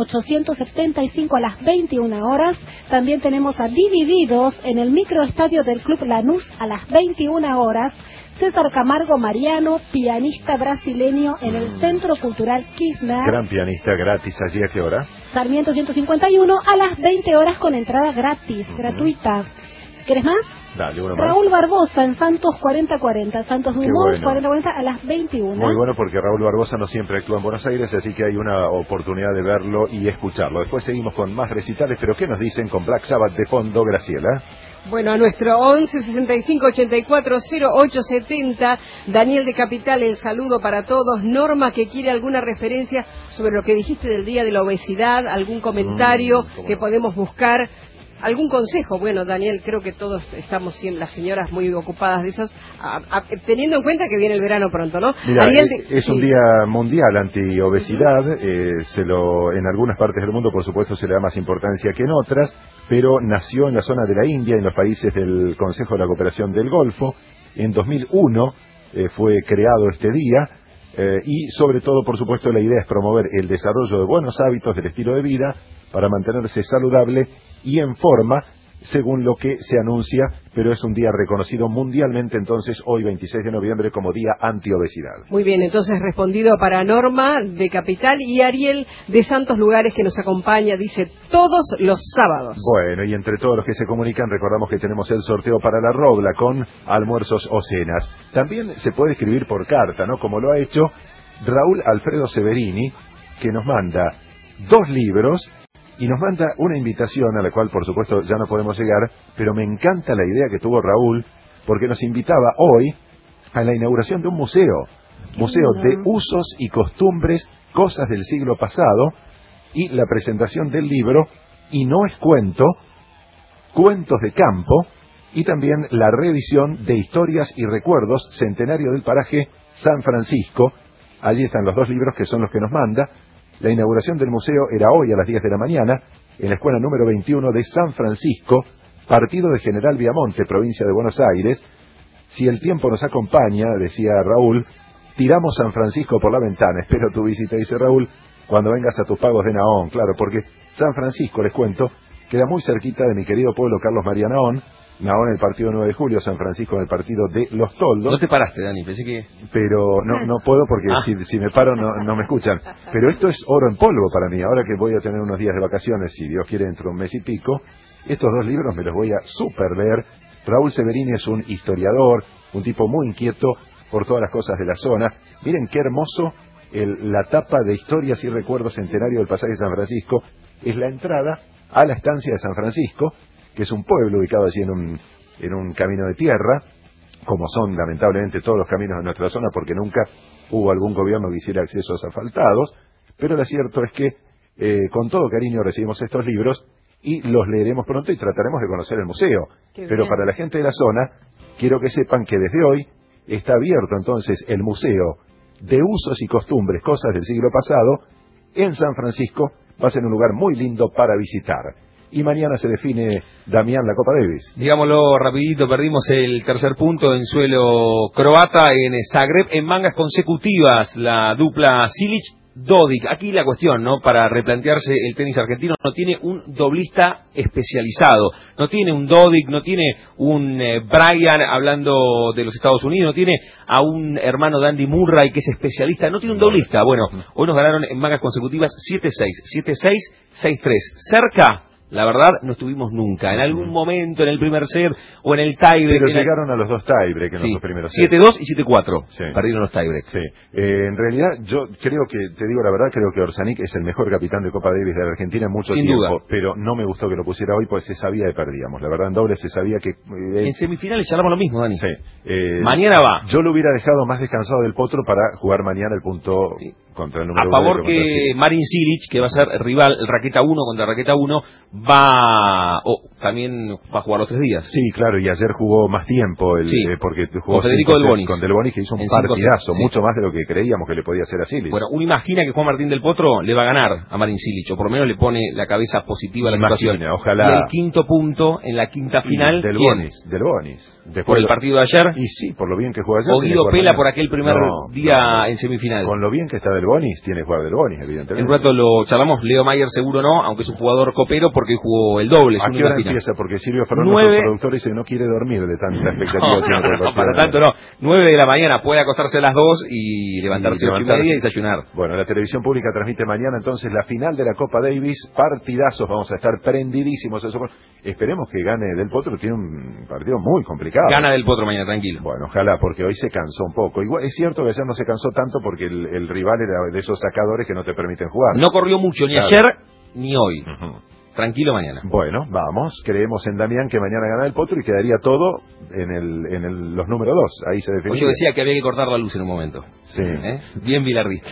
S7: 875 a las 21 horas. También tenemos a Divididos en el microestadio del Club Lanús a las 21 horas. César Camargo Mariano, pianista brasileño en el Centro Cultural Kirchner.
S2: Gran pianista, gratis. ¿Allí a qué hora?
S7: Sarmiento 151 a las 20 horas con entrada gratis, gratuita. ¿Quieres más?
S2: Dale, uno más.
S7: Raúl Barbosa en Santos 4040, Santos Dumont
S2: bueno.
S7: 4040 a las 21.
S2: Muy bueno, porque Raúl Barbosa no siempre actúa en Buenos Aires, así que hay una oportunidad de verlo y escucharlo. Después seguimos con más recitales, pero ¿qué nos dicen con Black Sabbath de fondo, Graciela?
S10: Bueno, a nuestro 11 65 84 08 70, Daniel de Capital, el saludo para todos. Norma, que quiere alguna referencia sobre lo que dijiste del día de la obesidad, algún comentario que podemos buscar. ¿Algún consejo? Bueno, Daniel, creo que todos estamos siempre, las señoras muy ocupadas de esos, teniendo en cuenta que viene el verano pronto, ¿no?
S2: Mira,
S10: Ariel,
S2: es un día mundial anti-obesidad, en algunas partes del mundo, por supuesto, se le da más importancia que en otras, pero nació en la zona de la India, en los países del Consejo de la Cooperación del Golfo. En 2001 fue creado este día, y sobre todo, por supuesto, la idea es promover el desarrollo de buenos hábitos del estilo de vida para mantenerse saludable y en forma, según lo que se anuncia, pero es un día reconocido mundialmente, entonces, hoy 26 de noviembre, como Día Antiobesidad.
S10: Muy bien, entonces respondido para Norma de Capital, y Ariel de Santos Lugares, que nos acompaña, dice todos los sábados.
S2: Bueno, y entre todos los que se comunican, recordamos que tenemos el sorteo para la Robla con almuerzos o cenas. También se puede escribir por carta, ¿no? Como lo ha hecho Raúl Alfredo Severini, que nos manda 2 libros y nos manda una invitación a la cual, por supuesto, ya no podemos llegar, pero me encanta la idea que tuvo Raúl, porque nos invitaba hoy a la inauguración de un museo de usos y costumbres, cosas del siglo pasado, y la presentación del libro, y no es cuento, cuentos de campo, y también la reedición de Historias y Recuerdos, Centenario del Paraje San Francisco. Allí están los 2 libros que son los que nos manda. La inauguración del museo era hoy a las 10 de la mañana en la escuela número 21 de San Francisco, partido de General Viamonte, provincia de Buenos Aires. Si el tiempo nos acompaña, decía Raúl, tiramos San Francisco por la ventana. Espero tu visita, dice Raúl, cuando vengas a tus pagos de Naón. Claro, porque San Francisco, les cuento, queda muy cerquita de mi querido pueblo Carlos María Naón. Naón en el partido 9 de julio, San Francisco en el partido de Los Toldos.
S8: No te paraste, Dani, pensé que...
S2: Pero no puedo porque si me paro no me escuchan. Pero esto es oro en polvo para mí. Ahora que voy a tener unos días de vacaciones, si Dios quiere, dentro de un mes y pico, estos 2 libros me los voy a super leer. Raúl Severini es un historiador, un tipo muy inquieto por todas las cosas de la zona. Miren qué hermoso la tapa de Historias y Recuerdos Centenario del Pasaje de San Francisco. Es la entrada a la estancia de San Francisco, que es un pueblo ubicado allí en un camino de tierra, como son lamentablemente todos los caminos de nuestra zona, porque nunca hubo algún gobierno que hiciera accesos asfaltados, pero lo cierto es que con todo cariño recibimos estos libros y los leeremos pronto y trataremos de conocer el museo. Pero para la gente de la zona, quiero que sepan que desde hoy está abierto entonces el Museo de Usos y Costumbres, Cosas del Siglo Pasado, en San Francisco. Va a ser un lugar muy lindo para visitar. Y mañana se define, Damián, la Copa Davis.
S8: Digámoslo rapidito, perdimos el tercer punto en suelo croata en Zagreb, en mangas consecutivas, la dupla Silic-Dodig. Aquí la cuestión, ¿no? Para replantearse el tenis argentino, no tiene un doblista especializado, no tiene un Dodig, no tiene un Bryan hablando de los Estados Unidos, no tiene a un hermano de Andy Murray que es especialista, no tiene un doblista. Bueno, hoy nos ganaron en mangas consecutivas 7-6, 7-6, 6-3. Cerca La verdad, no estuvimos nunca. En algún momento, en el primer set o en el tiebreak.
S2: Pero llegaron a los dos tiebreak en los primeros sets.
S8: 7-2 y 7-4. Perdieron los tiebreak.
S2: Sí. En realidad, yo creo que, te digo la verdad, creo que Orsanic es el mejor capitán de Copa Davis de la Argentina en mucho tiempo.
S8: Duda.
S2: Pero no me gustó que lo pusiera hoy, pues se sabía que perdíamos. La verdad, en doble se sabía que...
S8: en semifinales charlamos lo mismo, Dani.
S2: Sí.
S8: Mañana va.
S2: Yo lo hubiera dejado más descansado del Potro para jugar mañana el punto contra el número 1.
S8: A favor que Marin Cilic, que va a ser rival, el raqueta 1 contra raqueta 1, también va a jugar los 3 días.
S2: Sí, claro, y ayer jugó más tiempo, porque jugó
S8: con Federico Del Bonis.
S2: Con Del Bonis, que hizo un partidazo, mucho más de lo que creíamos que le podía hacer a Cilic.
S8: Bueno, uno imagina que Juan Martín del Potro le va a ganar a Marin Cilic, o por lo menos le pone la cabeza positiva a la situación.
S2: Ojalá.
S8: Y el quinto punto, en la quinta final,
S2: Del Bonis.
S8: ¿Por el partido de ayer?
S2: Y sí, por lo bien que juega ayer.
S8: O Guido Pela por aquel primer día en semifinal.
S2: Con lo bien que está Del Bonis, tiene que jugar Del Bonis, evidentemente.
S8: En un rato lo charlamos, Leo Mayer seguro no, aunque es un jugador copero porque jugó el doble.
S2: ¿A qué hora empieza? Porque Silvio Fernández, nuestro productor, dice que no quiere dormir de tanta expectativa.
S8: No, para tanto no. 9 de la mañana, puede acostarse a las 2 y levantarse 8:30 y desayunar.
S2: Bueno, la televisión pública transmite mañana entonces la final de la Copa Davis, partidazos, vamos a estar prendidísimos. Esperemos que gane Del Potro, tiene un partido muy complicado.
S8: Gana Del Potro mañana, tranquilo.
S2: Bueno, ojalá, porque hoy se cansó un poco. Igual es cierto que ayer no se cansó tanto porque el rival era de esos sacadores que no te permiten jugar.
S8: No corrió mucho, ni ayer ni hoy. Tranquilo mañana.
S2: Bueno, vamos, creemos en Damián que mañana gana el Potro y quedaría todo en los número 2. Ahí se definiría.
S8: Yo decía que había que cortar la luz en un momento.
S2: Sí.
S8: Bien bilardista.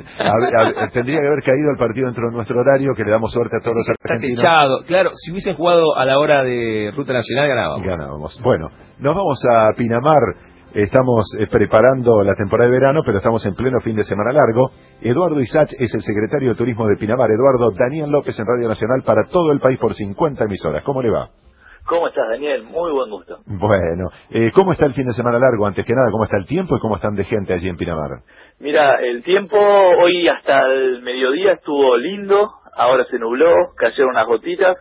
S2: Tendría que haber caído el partido dentro de nuestro horario, que le damos suerte a todos los argentinos.
S8: Está techado. Claro, si hubiesen jugado a la hora de Ruta Nacional, ganábamos.
S2: Bueno, nos vamos a Pinamar. Estamos preparando la temporada de verano, pero estamos en pleno fin de semana largo. Eduardo Isach es el secretario de Turismo de Pinamar. Eduardo, Daniel López en Radio Nacional para todo el país por 50 emisoras. ¿Cómo le va?
S12: ¿Cómo estás, Daniel? Muy buen gusto.
S2: Bueno, ¿cómo está el fin de semana largo? Antes que nada, ¿cómo está el tiempo y cómo están de gente allí en Pinamar?
S12: Mira, el tiempo hoy hasta el mediodía estuvo lindo, ahora se nubló, cayeron unas gotitas,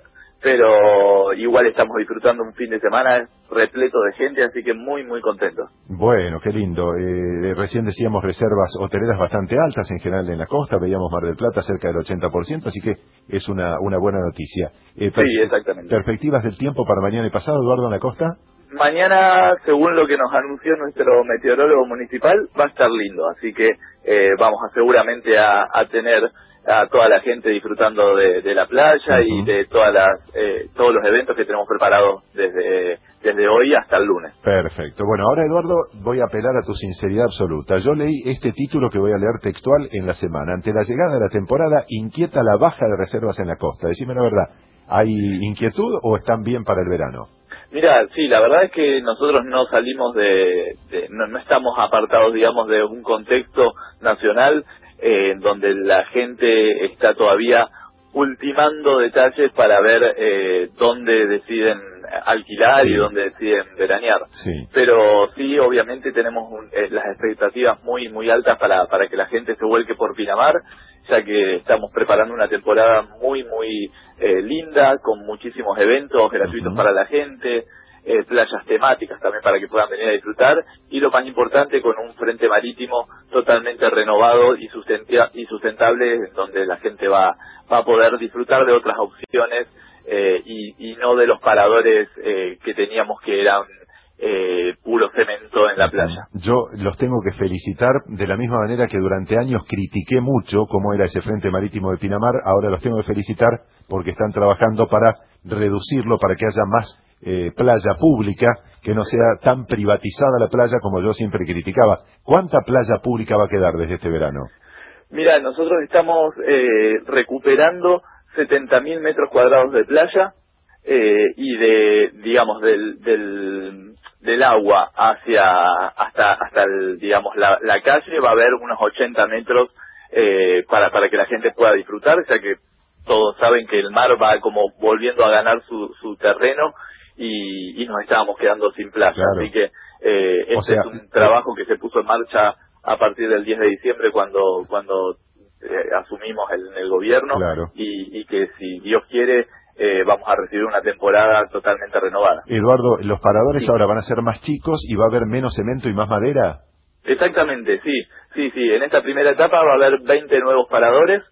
S12: pero igual estamos disfrutando un fin de semana repleto de gente, así que muy, muy contentos.
S2: Bueno, qué lindo. Recién decíamos reservas hoteleras bastante altas en general en la costa, veíamos Mar del Plata cerca del 80%, así que es una buena noticia.
S12: Sí, exactamente.
S2: ¿Perspectivas del tiempo para mañana y pasado, Eduardo, en la costa?
S12: Mañana, según lo que nos anunció nuestro meteorólogo municipal, va a estar lindo, así que vamos seguramente a tener a toda la gente disfrutando de la playa y de todos los eventos que tenemos preparados desde hoy hasta el lunes.
S2: Perfecto. Bueno, ahora, Eduardo, voy a apelar a tu sinceridad absoluta. Yo leí este título que voy a leer textual en la semana. Ante la llegada de la temporada, inquieta la baja de reservas en la costa. Decime la verdad, ¿hay inquietud o están bien para el verano?
S12: Mira, sí, la verdad es que nosotros no salimos no estamos apartados, digamos, de un contexto nacional donde la gente está todavía ultimando detalles para ver dónde deciden alquilar y dónde deciden veranear.
S2: Sí.
S12: Pero sí, obviamente tenemos las expectativas muy, muy altas para que la gente se vuelque por Pinamar, ya que estamos preparando una temporada muy, muy linda, con muchísimos eventos gratuitos para la gente, playas temáticas también para que puedan venir a disfrutar, y lo más importante, con un frente marítimo totalmente renovado y sustentable, donde la gente va a poder disfrutar de otras opciones y no de los paradores que teníamos, que eran puro cemento en la playa.
S2: Yo los tengo que felicitar de la misma manera que durante años critiqué mucho cómo era ese frente marítimo de Pinamar. Ahora los tengo que felicitar porque están trabajando para reducirlo, para que haya más playa pública, que no sea tan privatizada la playa como yo siempre criticaba. ¿Cuánta playa pública va a quedar desde este verano?
S12: Mira, nosotros estamos recuperando 70.000 metros cuadrados de playa y digamos del agua hasta digamos la calle va a haber unos 80 metros para que la gente pueda disfrutar, ya que todos saben que el mar va como volviendo a ganar su terreno y nos estábamos quedando sin playa. Claro. Así que es un trabajo que se puso en marcha a partir del 10 de diciembre cuando asumimos en el gobierno.
S2: Claro.
S12: y que si Dios quiere vamos a recibir una temporada totalmente renovada.
S2: Eduardo, ¿los paradores ahora van a ser más chicos y va a haber menos cemento y más madera?
S12: Exactamente, sí. En esta primera etapa va a haber 20 nuevos paradores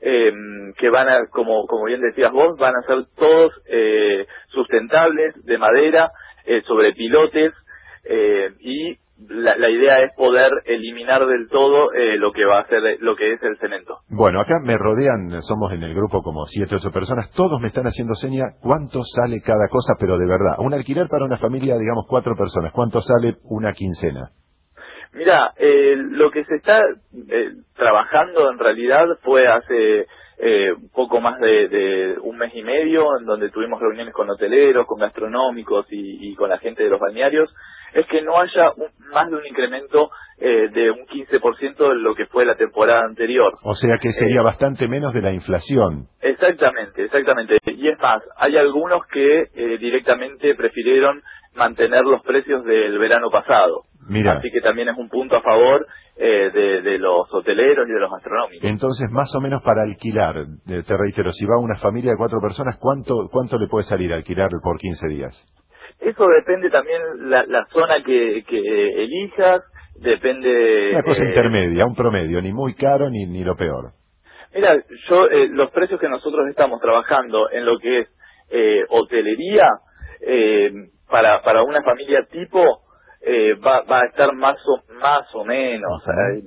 S12: que van a, como bien decías vos, van a ser todos sustentables, de madera, sobre pilotes, y la idea es poder eliminar del todo lo que va a ser lo que es el cemento.
S2: Bueno, acá me rodean, somos en el grupo como 7, 8 personas, todos me están haciendo seña cuánto sale cada cosa, pero de verdad, un alquiler para una familia, digamos 4 personas, ¿cuánto sale una quincena?
S12: Mira, lo que se está trabajando en realidad fue hace poco más de un mes y medio, en donde tuvimos reuniones con hoteleros, con gastronómicos y con la gente de los balnearios, es que no haya más de un incremento de un 15% de lo que fue la temporada anterior.
S2: O sea que sería bastante menos de la inflación.
S12: Exactamente. Y es más, hay algunos que directamente prefirieron mantener los precios del verano pasado.
S2: Mira.
S12: Así que también es un punto a favor de los hoteleros y de los gastronómicos.
S2: Entonces, más o menos para alquilar, te reitero, si va una familia de 4 personas, ¿cuánto le puede salir alquilar por 15 días?
S12: Eso depende también la zona que elijas, depende...
S2: Una cosa intermedia, un promedio, ni muy caro ni lo peor.
S12: Mira, los precios que nosotros estamos trabajando en lo que es hotelería, para una familia tipo, va a estar más o menos,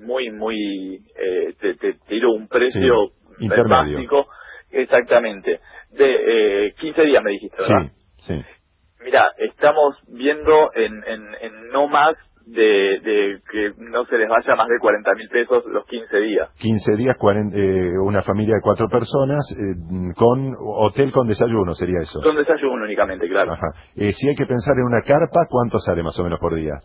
S12: te tiro un precio básico, exactamente, de 15 días me dijiste, ¿verdad?
S2: Sí.
S12: Mira, estamos viendo en no más de que no se les vaya más de 40.000 pesos los 15 días.
S2: 15 días, una familia de 4 personas, con hotel con desayuno, ¿sería eso?
S12: Con desayuno únicamente, claro.
S2: Ajá. Si hay que pensar en una carpa, ¿cuánto sale más o menos por día?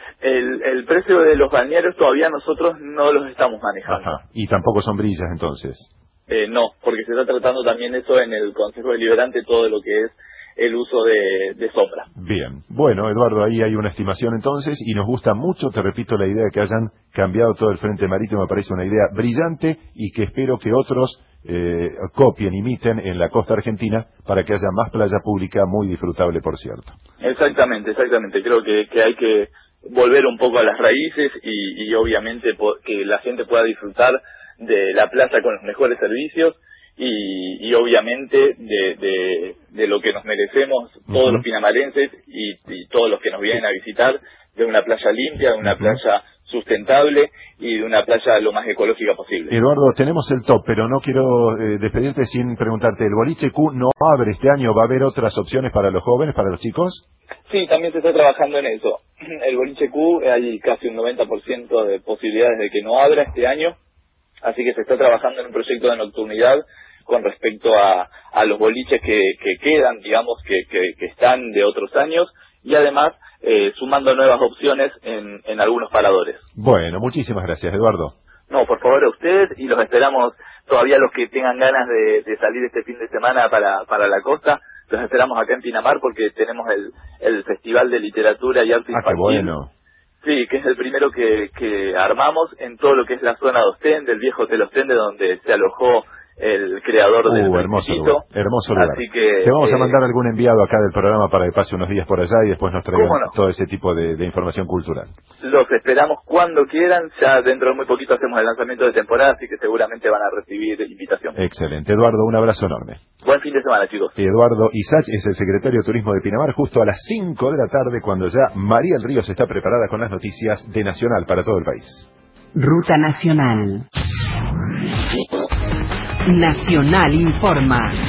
S12: El precio de los balnearios todavía nosotros no los estamos manejando.
S2: Ajá. ¿Y tampoco sombrillas entonces?
S12: No, porque se está tratando también eso en el Consejo Deliberante, todo lo que es el uso de sombra.
S2: Bien. Bueno, Eduardo, ahí hay una estimación entonces, y nos gusta mucho, te repito, la idea de que hayan cambiado todo el frente marítimo, me parece una idea brillante, y que espero que otros copien, imiten en la costa argentina, para que haya más playa pública, muy disfrutable, por cierto.
S12: Exactamente. Creo que hay que volver un poco a las raíces y obviamente que la gente pueda disfrutar de la playa con los mejores servicios, y obviamente de lo que nos merecemos todos los pinamarenses y todos los que nos vienen a visitar, de una playa limpia, de una playa sustentable y de una playa lo más ecológica posible.
S2: Eduardo, tenemos el top, pero no quiero despedirte sin preguntarte, ¿el boliche Q no abre este año? ¿Va a haber otras opciones para los jóvenes, para los chicos?
S12: Sí, también se está trabajando en eso. El boliche Q, hay casi un 90% de posibilidades de que no abra este año, así que se está trabajando en un proyecto de nocturnidad con respecto a los boliches que quedan, digamos, que están de otros años, y además sumando nuevas opciones en algunos paradores.
S2: Bueno, muchísimas gracias, Eduardo.
S12: No, por favor, a usted, y los esperamos todavía los que tengan ganas de salir este fin de semana para la costa. Los esperamos acá en Pinamar porque tenemos el Festival de Literatura y Arte Infantil.
S2: ¡Qué bueno!
S12: Sí, que es el primero que armamos en todo lo que es la zona de Ostende, el viejo Hotel Ostende, donde se alojó el creador del
S2: hermoso lugar.
S12: Así que,
S2: te vamos a mandar algún enviado acá del programa para que pase unos días por allá y después nos traigan todo ese tipo de información cultural.
S12: Los esperamos cuando quieran, ya dentro de muy poquito hacemos el lanzamiento de temporada, así que seguramente van a recibir invitación.
S2: Excelente. Eduardo, un abrazo enorme.
S12: Buen fin de semana, chicos.
S2: Eduardo Isach es el secretario de Turismo de Pinamar, justo a las 5 de la tarde, cuando ya María del Ríos está preparada con las noticias de Nacional para todo el país.
S11: Ruta Nacional. Nacional informa.